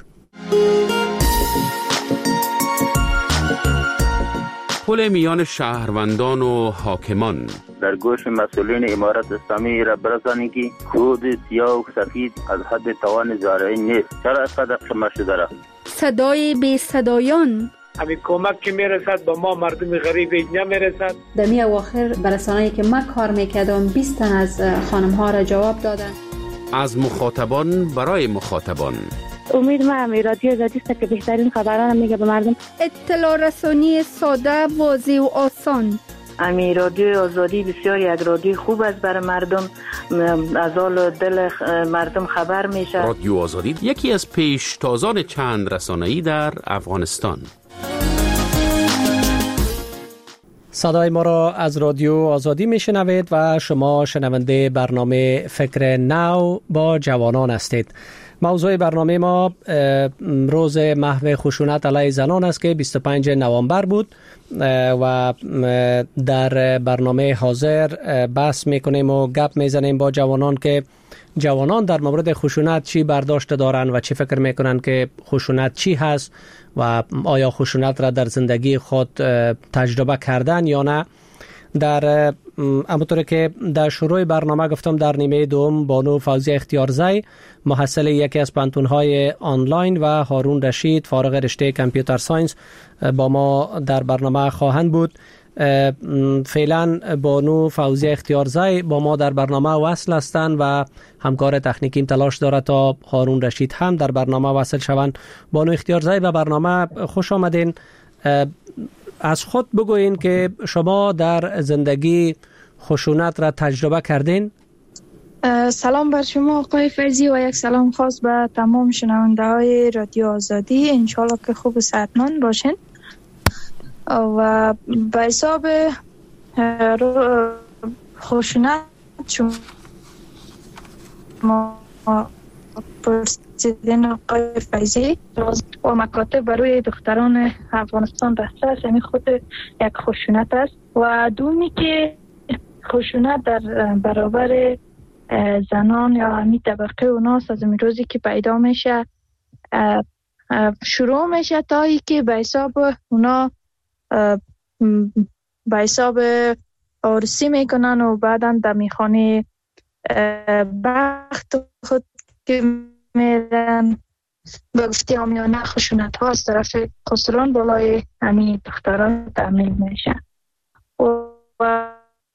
پل میان شهروندان و حاکمان در گوش مسئولین امارت اسلامی را برسانید که خود سیاه و سفید از حد توان زارعی نیست. چرا اینقدر خمه شده را؟ صدای بی صدایان، همین کمک که میرسد با ما مردم غریب نمیرسد. در می اواخر برسانه‌ای که من کار میکردم 20 تن از خانم ها را جواب دادن. از مخاطبان برای مخاطبان. امید من رادیو آزادی است که بهترین خبران میگه به مردم. اطلاع رسانی ساده، واضح و آسان. امی رادیو آزادی بسیار یک رادیو خوب است برای مردم، از حال دل مردم خبر میشه. رادیو آزادی یکی از پیشتازان چند رسانه‌ای در افغانستان. صدای ما را از رادیو آزادی میشنوید و شما شنونده برنامه فکر نو با جوانان هستید. موضوع برنامه ما روز محو خشونت علیه زنان است که 25 نوامبر بود و در برنامه حاضر بحث میکنیم و گپ میزنیم با جوانان که جوانان در مورد خشونت چی برداشت دارن و چی فکر میکنن که خشونت چی هست و آیا خشونت را در زندگی خود تجربه کردن یا نه. در همونطور که در شروع برنامه گفتم، در نیمه دوم بانو فوزیه اختیارزی محصل یکی از پانتون‌های آنلاین و هارون رشید فارغ رشته کامپیوتر ساینس با ما در برنامه خواهند بود. فعلا بانو فوزیه اختیارزی با ما در برنامه وصل هستند و همکار تکنیکیم تلاش داره تا هارون رشید هم در برنامه وصل شوند. بانو اختیارزی به برنامه خوش آمدین. از خود بگوین که شما در زندگی خشونت را تجربه کردین؟ سلام بر شما آقای فرزی و یک سلام خاص به تمام شنونده های رادیو آزادی. انشالله که خوب و صحتمند باشین. و به حساب خشونت شما پرسیدین آقای فیضی و مکاتب برای دختران افغانستان بسته است، یعنی خود یک خشونت است. و دومی که خشونت در برابر زنان یا همی طبقه اوناست از این روزی که پیدا میشه شروع میشه تا ای که به حساب اونا به حساب عرسی میکنن و بعدا در میخانه بخت خود که میرن به گفته آمیانه خشونت ها از طرف خسران بالای همین دختران تعمیل میشه. و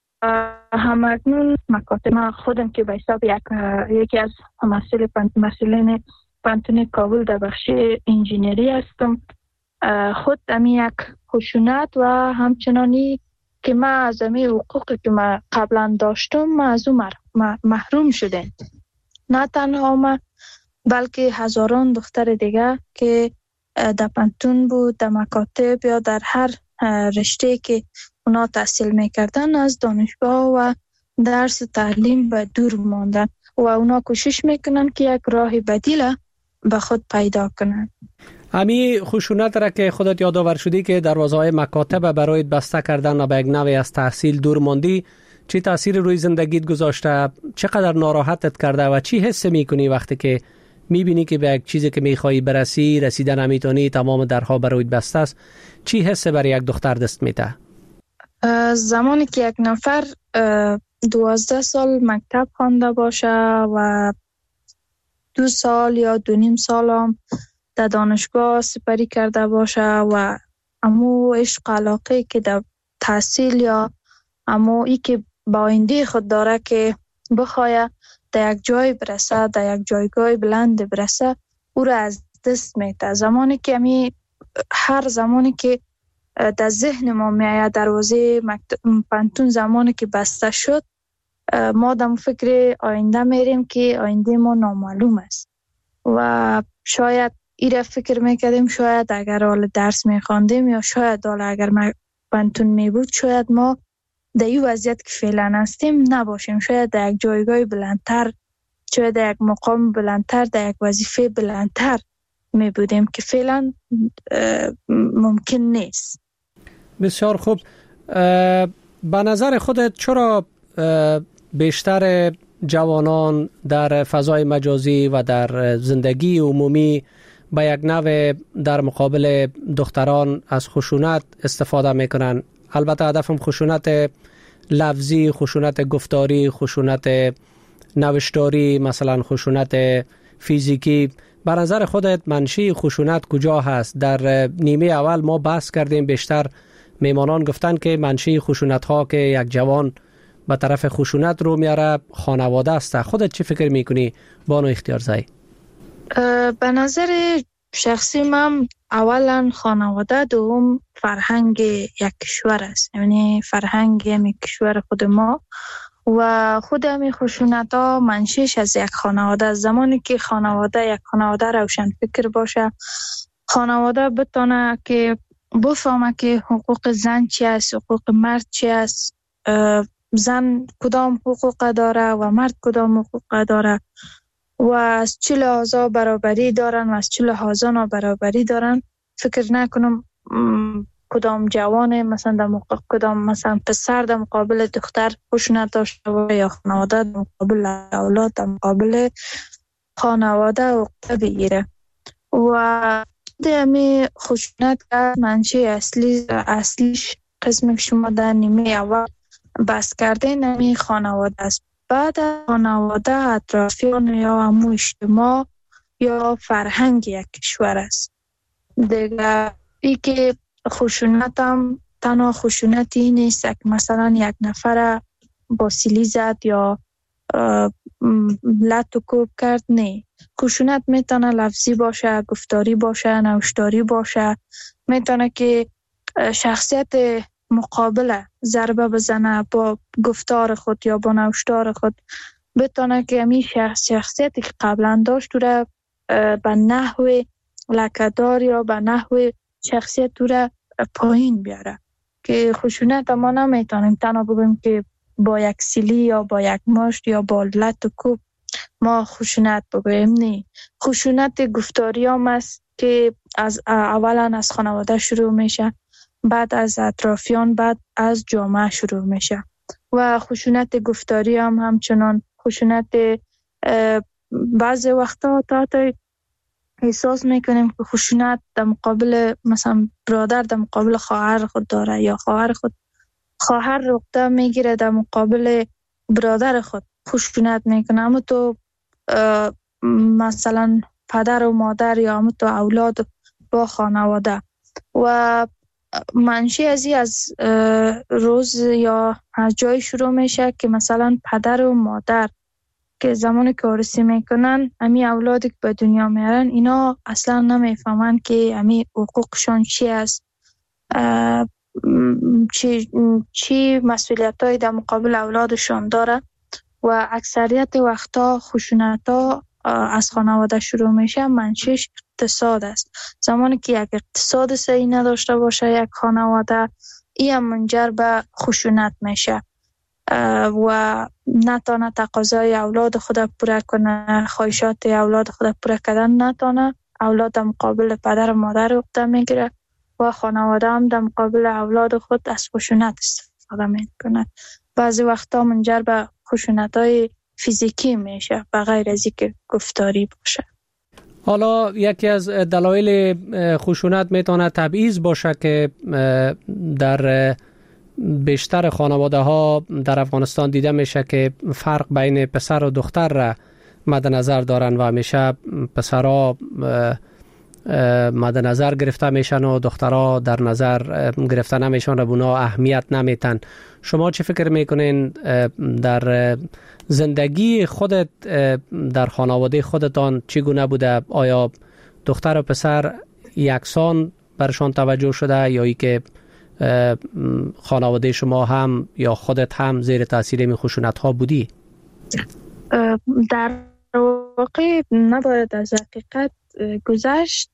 همکنون مکاتب من خودم که به حساب یکی از مسئولین پانتون کابل در بخش انجینری هستم، خود همین یک خشونت و همچنانی که من از همین حقوقی که من قبلا داشتم من از اون محروم شدم. نه تنها من بلکه هزاران دختر دیگه که در پانتون بود، در مکاتب یا در هر رشته که اونا تحصیل میکردن از دانشگاه و درس تعلیم به دور ماندن و اونا کوشش میکنن که یک راه بدیل به خود پیدا کنن. امی خشونت را که خودت یادآور شدی که دروازه‌های مکاتب برایت بسته کردن و به یک نوعی از تحصیل دور ماندی، چی تاثیر روی زندگیت گذاشته؟ چقدر ناراحتت کرده و چی حس میکنی وقتی که میبینی که به یک چیزی که میخوایی برسی رسیدن نمیتونی، تمام درها برایت بسته است؟ چی حس برای یک دختر دست میده؟ زمانی که یک نفر 12 سال مکتب خوانده باشه و 2 سال یا 2.5 سال هم در دانشگاه سپری کرده باشه و امو عشق علاقه که در تحصیل یا امو ای که با آینده خود داره که بخواه در یک جای برسه، در یک جایگاه بلند برسه، او را از دست میده. زمانی که هر زمانی که در ذهن ما میآید دروازه پانتون زمانی که بسته شد، ما در فکر آینده میریم که آینده ما نامعلوم است و شاید ایره فکر میکردیم شاید اگر حال درس میخواندیم یا شاید حال اگر پانتون میبود شاید ما در این وضعیت که فعلا هستیم نباشیم، شاید در یک جایگاه بلندتر، شاید در یک مقام بلندتر، در یک وظیفه بلندتر میبودیم که فعلا ممکن نیست. بسیار خوب. به نظر خودت چرا بیشتر جوانان در فضای مجازی و در زندگی عمومی به یک نوع در مقابل دختران از خشونت استفاده میکنن؟ البته هدفم خشونت لفظی، خشونت گفتاری، خشونت نوشتاری، مثلا خشونت فیزیکی. به نظر خودت منشأ خشونت کجا هست؟ در نیمه اول ما بحث کردیم، بیشتر میمانان گفتن که منشأ خشونت ها که یک جوان به طرف خشونت رو میاره خانواده است. خودت چی فکر میکنی بانو اختیارزی؟ به نظر شخصی من اولا خانواده، دوم فرهنگ یک کشور است، یعنی فرهنگ یک کشور خود ما و خود همین خشونت ها منشأش از یک خانواده است. زمانی که خانواده یک خانواده روشن فکر باشه، خانواده بتونه که بفهمه که حقوق زن چی است، حقوق مرد چی است، زن کدام حقوق داره و مرد کدام حقوق داره و از چه لحاظا برابری دارن و از چه لحاظا نابرابری دارن. فکر نکنم کدام جوان مثلا کدام مثلا پسر در مقابل دختر خشونت داشته باشه یا خانواده در مقابل اولاد در مقابل خانواده عقده بگیره. و دمی خشونت منشه اصلیش قسمی که شما در نیمه اول بحث کرده نمی خانواده است. بعد خانواده اطرافیان یا همون اجتماع یا فرهنگ یک کشور است. دیگه ای که خشونت هم تنها خشونتی نیست که مثلا یک نفر با سیلی زد یا لط و کوب کرد. نه، خشونت میتونه لفظی باشه، گفتاری باشه، نوشتاری باشه. میتونه که شخصیت مقابله ضربه بزنه با گفتار خود یا با نوشتار خود، بتونه که همین شخصیتی که قبلا داشت رو به نحو لکه‌دار یا به نحو شخصیت رو پایین بیاره. که خشونت ما نمیتونیم تنها بگیم که با یک سیلی یا با یک مشت یا با لط و کوب ما خشونت بگویم. نه، خشونت گفتاری هم است که از اولا از خانواده شروع میشه، بعد از اطرافیان، بعد از جامعه شروع میشه. و خشونت گفتاری هم همچنان خشونت بعضی وقتا تا احساس میکنیم که خشونت در مقابل مثلا برادر در مقابل خواهر خود داره یا خواهر رقطه میگیره در مقابل برادر خود خشونت میکنه. اما تو مثلا پدر و مادر یا اما تو اولاد با خانواده. و منشی از روز یا از جای شروع میشه که مثلا پدر و مادر که زمانی که عروسی میکنن امی اولادی که به دنیا میارن اینا اصلا نمیفهمن که امی حقوقشان چی است، چی مسئولیتایی در مقابل اولادشان داره. و اکثریت وقتا خشونت‌ها از خانواده شروع میشه. منشیش اقتصاد است. زمانی که یک اقتصاد صحیح نداشته باشه یک خانواده، این منجر به خشونت میشه و نتانه تقاضای اولاد خود پوره کنه، خواهشات اولاد خود پوره کردن نتانه. اولاد در مقابل پدر و مادر عقده میگیره و خانواده هم در مقابل اولاد خود از خشونت استفاده میکنه. بعضی وقتا منجر به خشونت‌های فیزیکی میشه به غیر از اینکه گفتاری باشه. حالا یکی از دلایل خشونت میتونه تبعیض باشه که در بیشتر خانواده ها در افغانستان دیده میشه که فرق بین پسر و دختر را مد نظر دارن و همیشه پسرها مد نظر گرفته میشن و دخترها در نظر گرفته نمیشن و بنا اهمیت نمیتن. شما چه فکر میکنین در زندگی خودت در خانواده خودتان چگونه بوده؟ آیا دختر و پسر یکسان برشان توجه شده یا ای که خانواده شما هم یا خودت هم زیر تاثیر این خشونت ها بودی؟ در واقع نباید از حقیقت گذشت.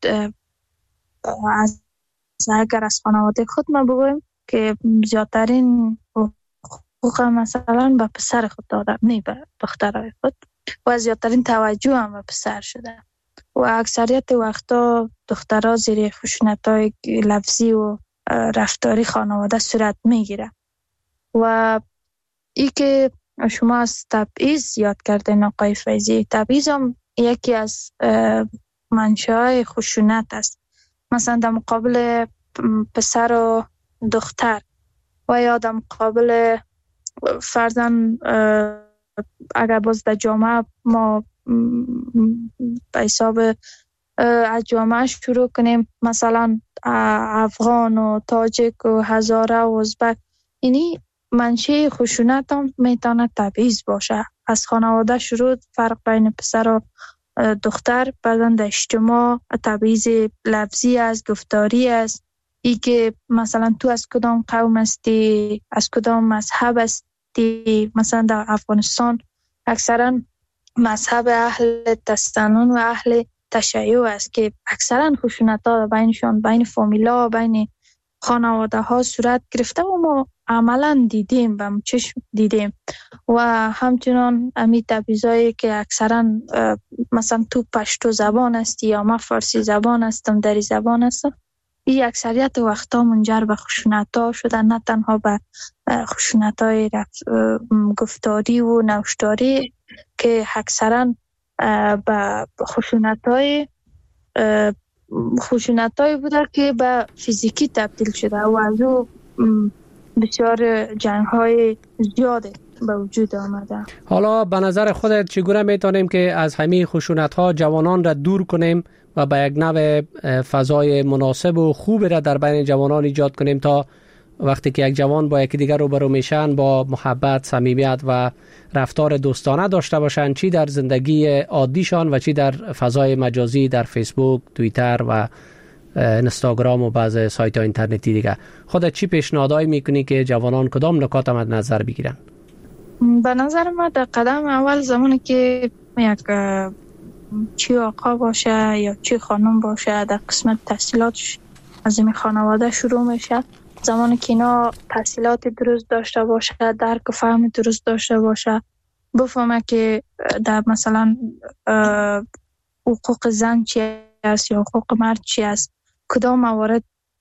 اگر از خانواده خود ما بگویم که زیادترین حقوق مثلا به پسر خود دادم، نه به دخترای خود، و زیادترین توجه هم به پسر شده و اکثریت وقتا دخترها زیر خشونت‌های لفظی و رفتاری خانواده صورت میگیره. و ای که شما از تبعیض یاد کردین آقای فیضی، تبعیض هم یکی از منشأهای خشونت است. مثلا در مقابل پسر و دختر و یا در مقابل فرزن اگر باز در جامعه ما به حساب از جامعه شروع کنیم، مثلا افغان و تاجک و هزاره و ازبک، اینی منشأ خشونت هم میتونه تبعیض باشه. از خانواده شروع فرق بین پسر و دختر، بعدن در اجتماع تبعیض لفظی است، گفتاری است. ای که مثلا تو از کدام قوم هستی، از کدام مذهب هستی. مثلا در افغانستان اکثرا مذهب اهل دستانون و اهل تشیع است که اکثرا خشونت ها بینشان، بین فامیلا، بین خانواده ها صورت گرفته و ما عملا دیدیم و چشم دیدیم و همچنان امی تبعیضایی که اکثرا مثلا تو پشتو زبان است یا ما فارسی زبان هستم دری زبان هستم، این اکثریت وقتا منجر به خشونت‌ها شدن، نه تنها به خشونت‌های گفتاری و نوشتاری که اکثرا به خشونت‌های بوده که به فیزیکی تبدیل شده و از او بسیار جنگ‌های زیاده به وجود آمده. حالا به نظر خودت چگونه میتونیم که از همین خشونت‌ها جوانان را دور کنیم و به یک نوع فضای مناسب و خوب را در بین جوانان ایجاد کنیم تا وقتی که یک جوان با یکی دیگر روبرو میشن با محبت، صمیمیت و رفتار دوستانه داشته باشن، چی در زندگی عادیشان و چی در فضای مجازی در فیسبوک، توییتر و اینستاگرام و بعض سایت ها اینترنتی دیگه. خودت چی پیشنهادایی میکنی که جوانان کدام نکات مد نظر بگیرن؟ به نظر من در قدم اول زمانی که یک چی آقا باشه یا چی خانم باشه در قسمت تحصیلاتش از این خانواده شروع میشه. زمانی که اینا تحصیلات درست داشته باشه، درک و فهم درست داشته باشه، بفهمه که در مثلا حقوق زن چی است یا حقوق مرد چی است، کدام موارد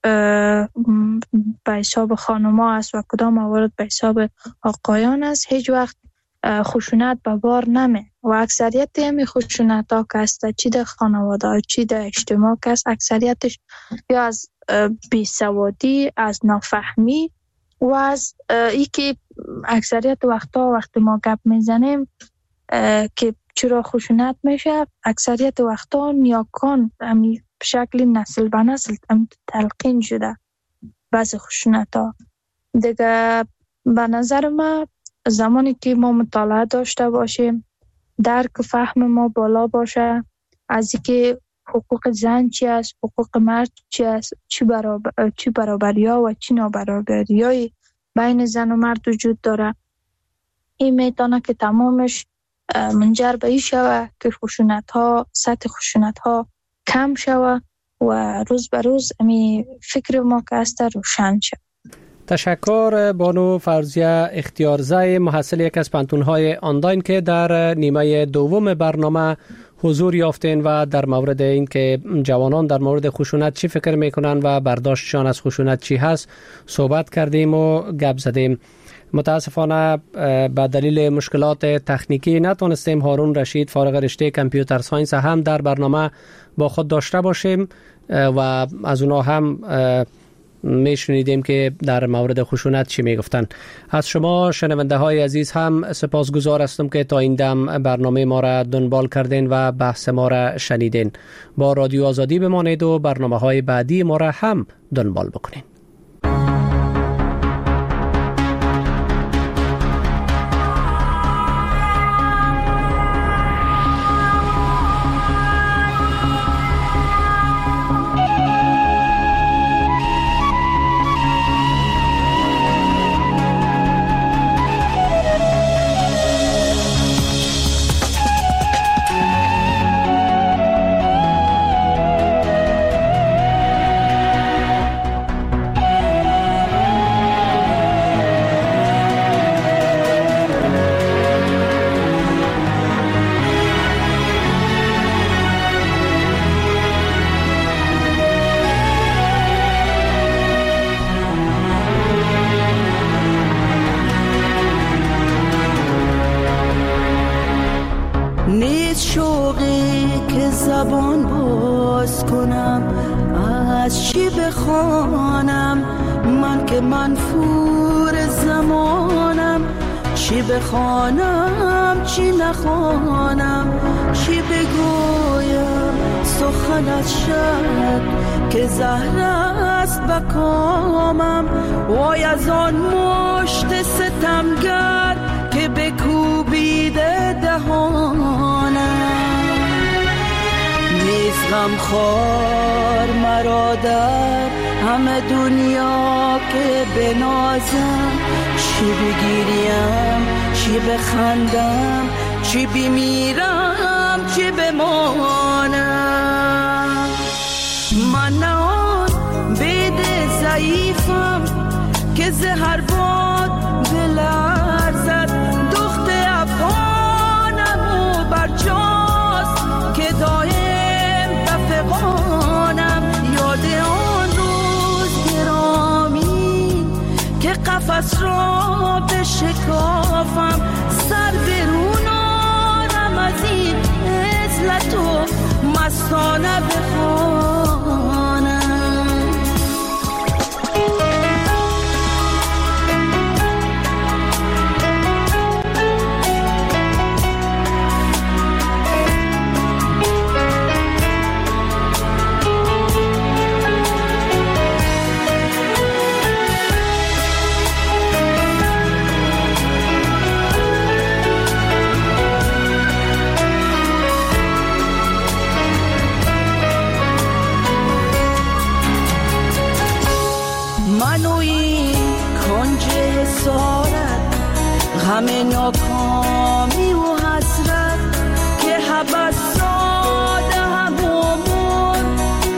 به حساب خانوما است و کدام موارد به حساب آقایان است، هیچ وقت خشونت به بار نمی و اکثریت همین خشونت ها که است چی در خانواده چی در اجتماع که است، اکثریتش یا از بیسوادی، از نافهمی و از ای که اکثریت وقتی ما گپ میزنیم که چرا خشونت میشه، اکثریت وقتا نیاکان همی شکل نسل به نسل تلقین شده بعض خشونت ها دیگه. به نظر ما زمانی که ما مطالعه داشته باشیم، درک و فهم ما بالا باشه از اینکه حقوق زن چی است، حقوق مرد چی است، چی برابری ها و چی نابرابری های بین زن و مرد وجود داره، این میتونه که تمامش منجر به این شوه که سطح خشونت ها کم شوه و روز به روز امی فکر ما که است روشن شد. تشکر بانو فرضیه اختیارزی، محصل یک از پانتون‌های آنلاین که در نیمه دوم برنامه حضور یافتین و در مورد این که جوانان در مورد خشونت چی فکر میکنن و برداشتشان از خشونت چی هست صحبت کردیم و گپ زدیم. متاسفانه به دلیل مشکلات تکنیکی نتونستیم هارون رشید فارغ رشته کامپیوتر ساینس هم در برنامه با خود داشته باشیم و از اونا هم میشنیدیم که در مورد خشونت چی میگفتن. از شما شنونده های عزیز هم سپاسگزار هستم که تا این دم برنامه ما را دنبال کردین و بحث ما را شنیدین. با رادیو آزادی بمانید و برنامه های بعدی ما را هم دنبال بکنین. بخوانم چی نخوانم، چی بگویم سخنت شد که زهر است بکامم. وای از آن مشت ستمگر که بکوبیده دهانم، نیز غمخوار مرا در همه دنیا که بنازم. چی بگیریم چی بخندم، چی بمیرم چی بمانم. من نه آن بید ضعیفم که زهر مستانه بخوانم. غم ناکامی و حسرت که حبس ساده همون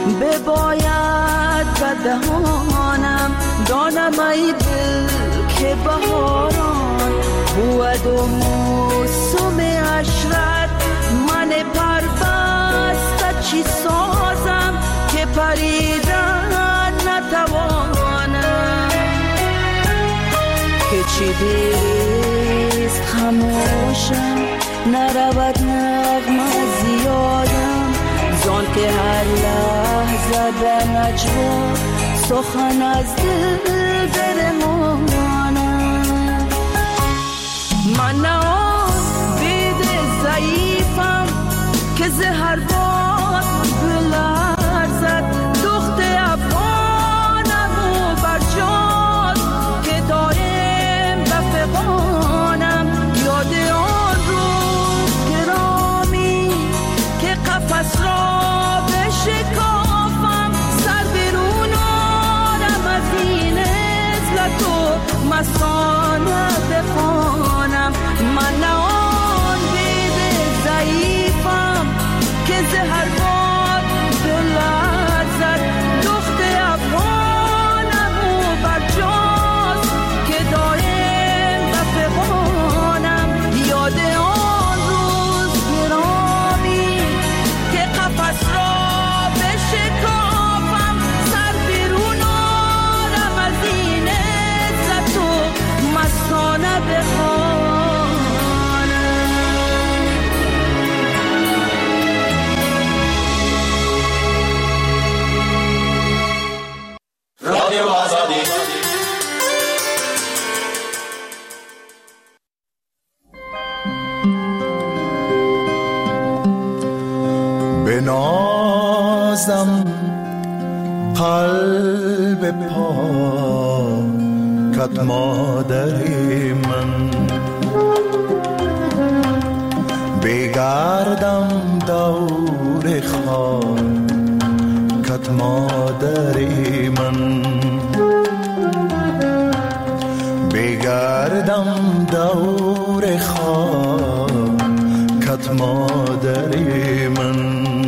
بباید به دهانم. دانم ای دل که بهاران بود و موسم عشرت. من پربسته چی سازم که پریدن نتوانم. که چی دیست خموشم نرود نغمه زیادم. زان که هر لحظه به نجوا سخن از دل برمانم. من نه آن بید ضعیفم که زهر باد بلرزد. دخت افغانم و برجاد که دایم بفغانم. یاد آن روز گرامی که قفس را بشکافم. سر بیرون آرم از این عزلت و مستانه بخوانم. من نه آن بید ضعیفم که زهر باد بلرزد. دخت افغانم و برجاز که دایم بفغانم. یاد آن روز گرامی که قفس را بشکافم. سر بیرون آرم از این عزت و مستانه بخوانم. رادیو آزادی. بنازم قلب پاکت مادری من. بگردم دور خاکت مادری من. بگردم دور خاکت مادری من.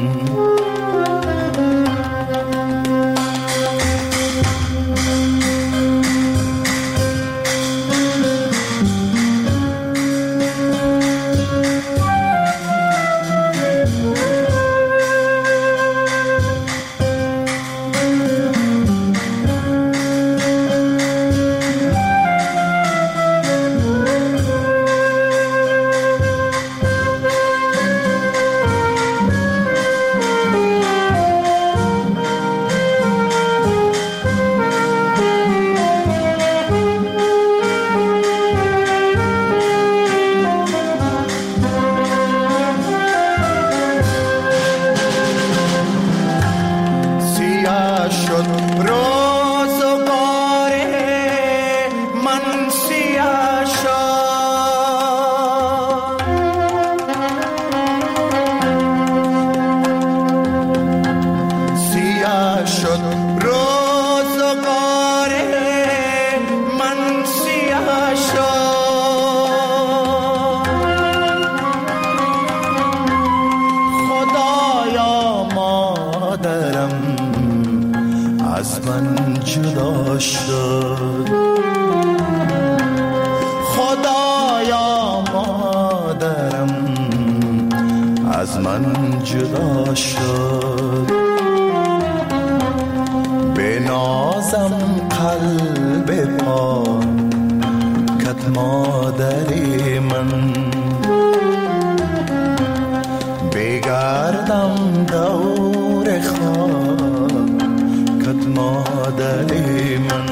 خدایا مادرم از من جدا شد. بنازم قلب پاکت مادری من. بگردم دور کت مادر من.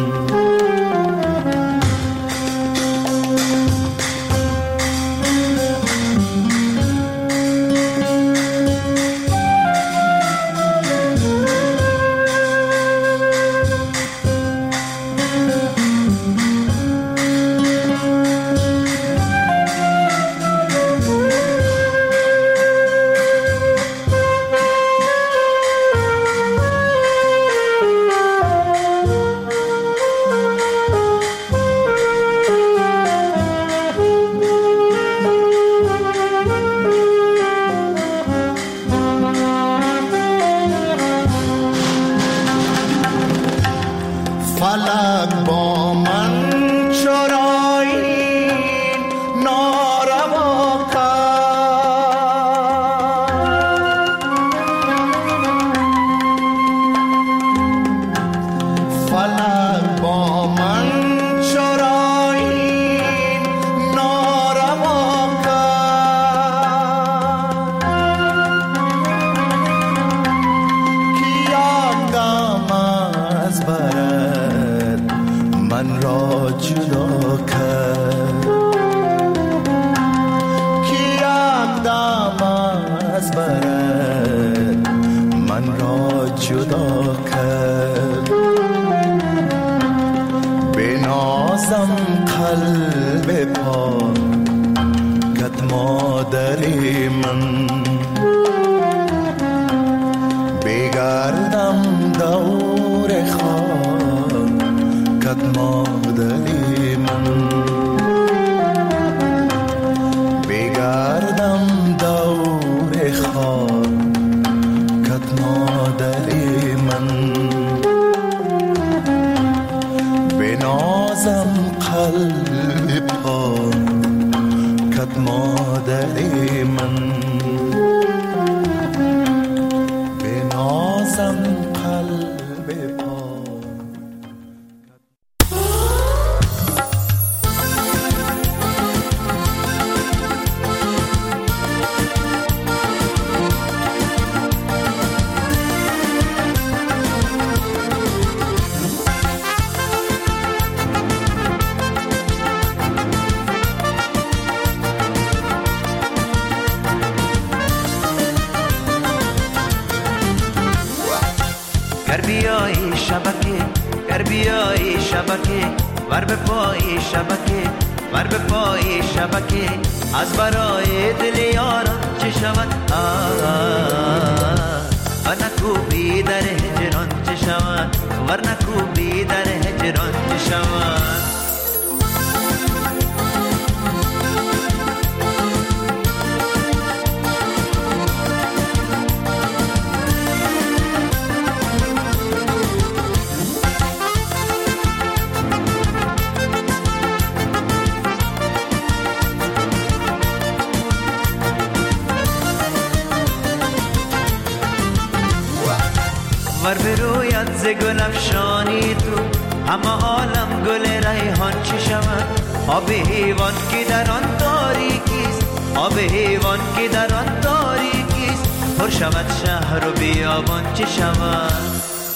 ور بروید ز گل افشانی تو همه عالم گل ریحان چه شود. آب حیوان که در آن تاریکیست، آب حیوان که در آن تاریکیست. پر شود شهر و بیابان چه شود.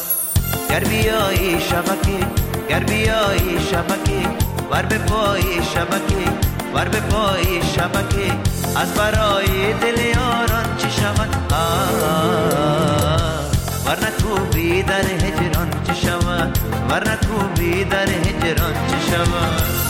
گر بیایی شبکه، گر بیایی شبکه، ور به پای شبکه، ور به پای شبکه. از برای دل یاران چه شود. ورنه کوبی در هجران چه شود، ورنه کوبی در هجران چه شود.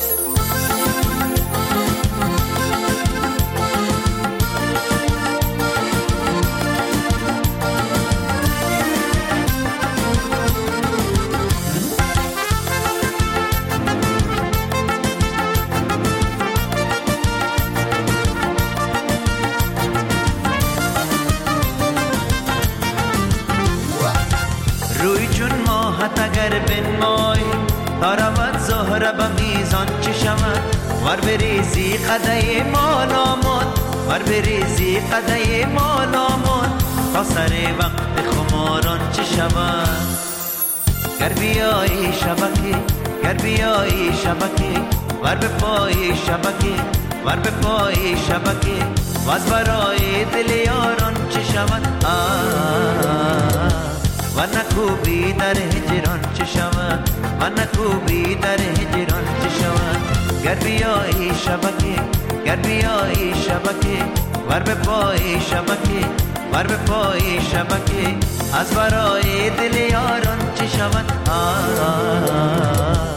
روی چون ماهت اگر بنمایی تا رود زهره به میزان چه شود. ور بریزی قده مالامون، ور بریزی قده مالامون تا سر وقت خماران چه شود. گر بیایی شبکه، گر بیایی شبکه، ور به پای شبکه، ور به پای شبکه. و از برای دل یاران چه شود و نکوبی در هجران چه شود و نکوبی در هجران چه شود گر بیایی شبکه گر بیایی شبکه ور به پای شبکه ور به پای شبکه از برای دل یاران چه شود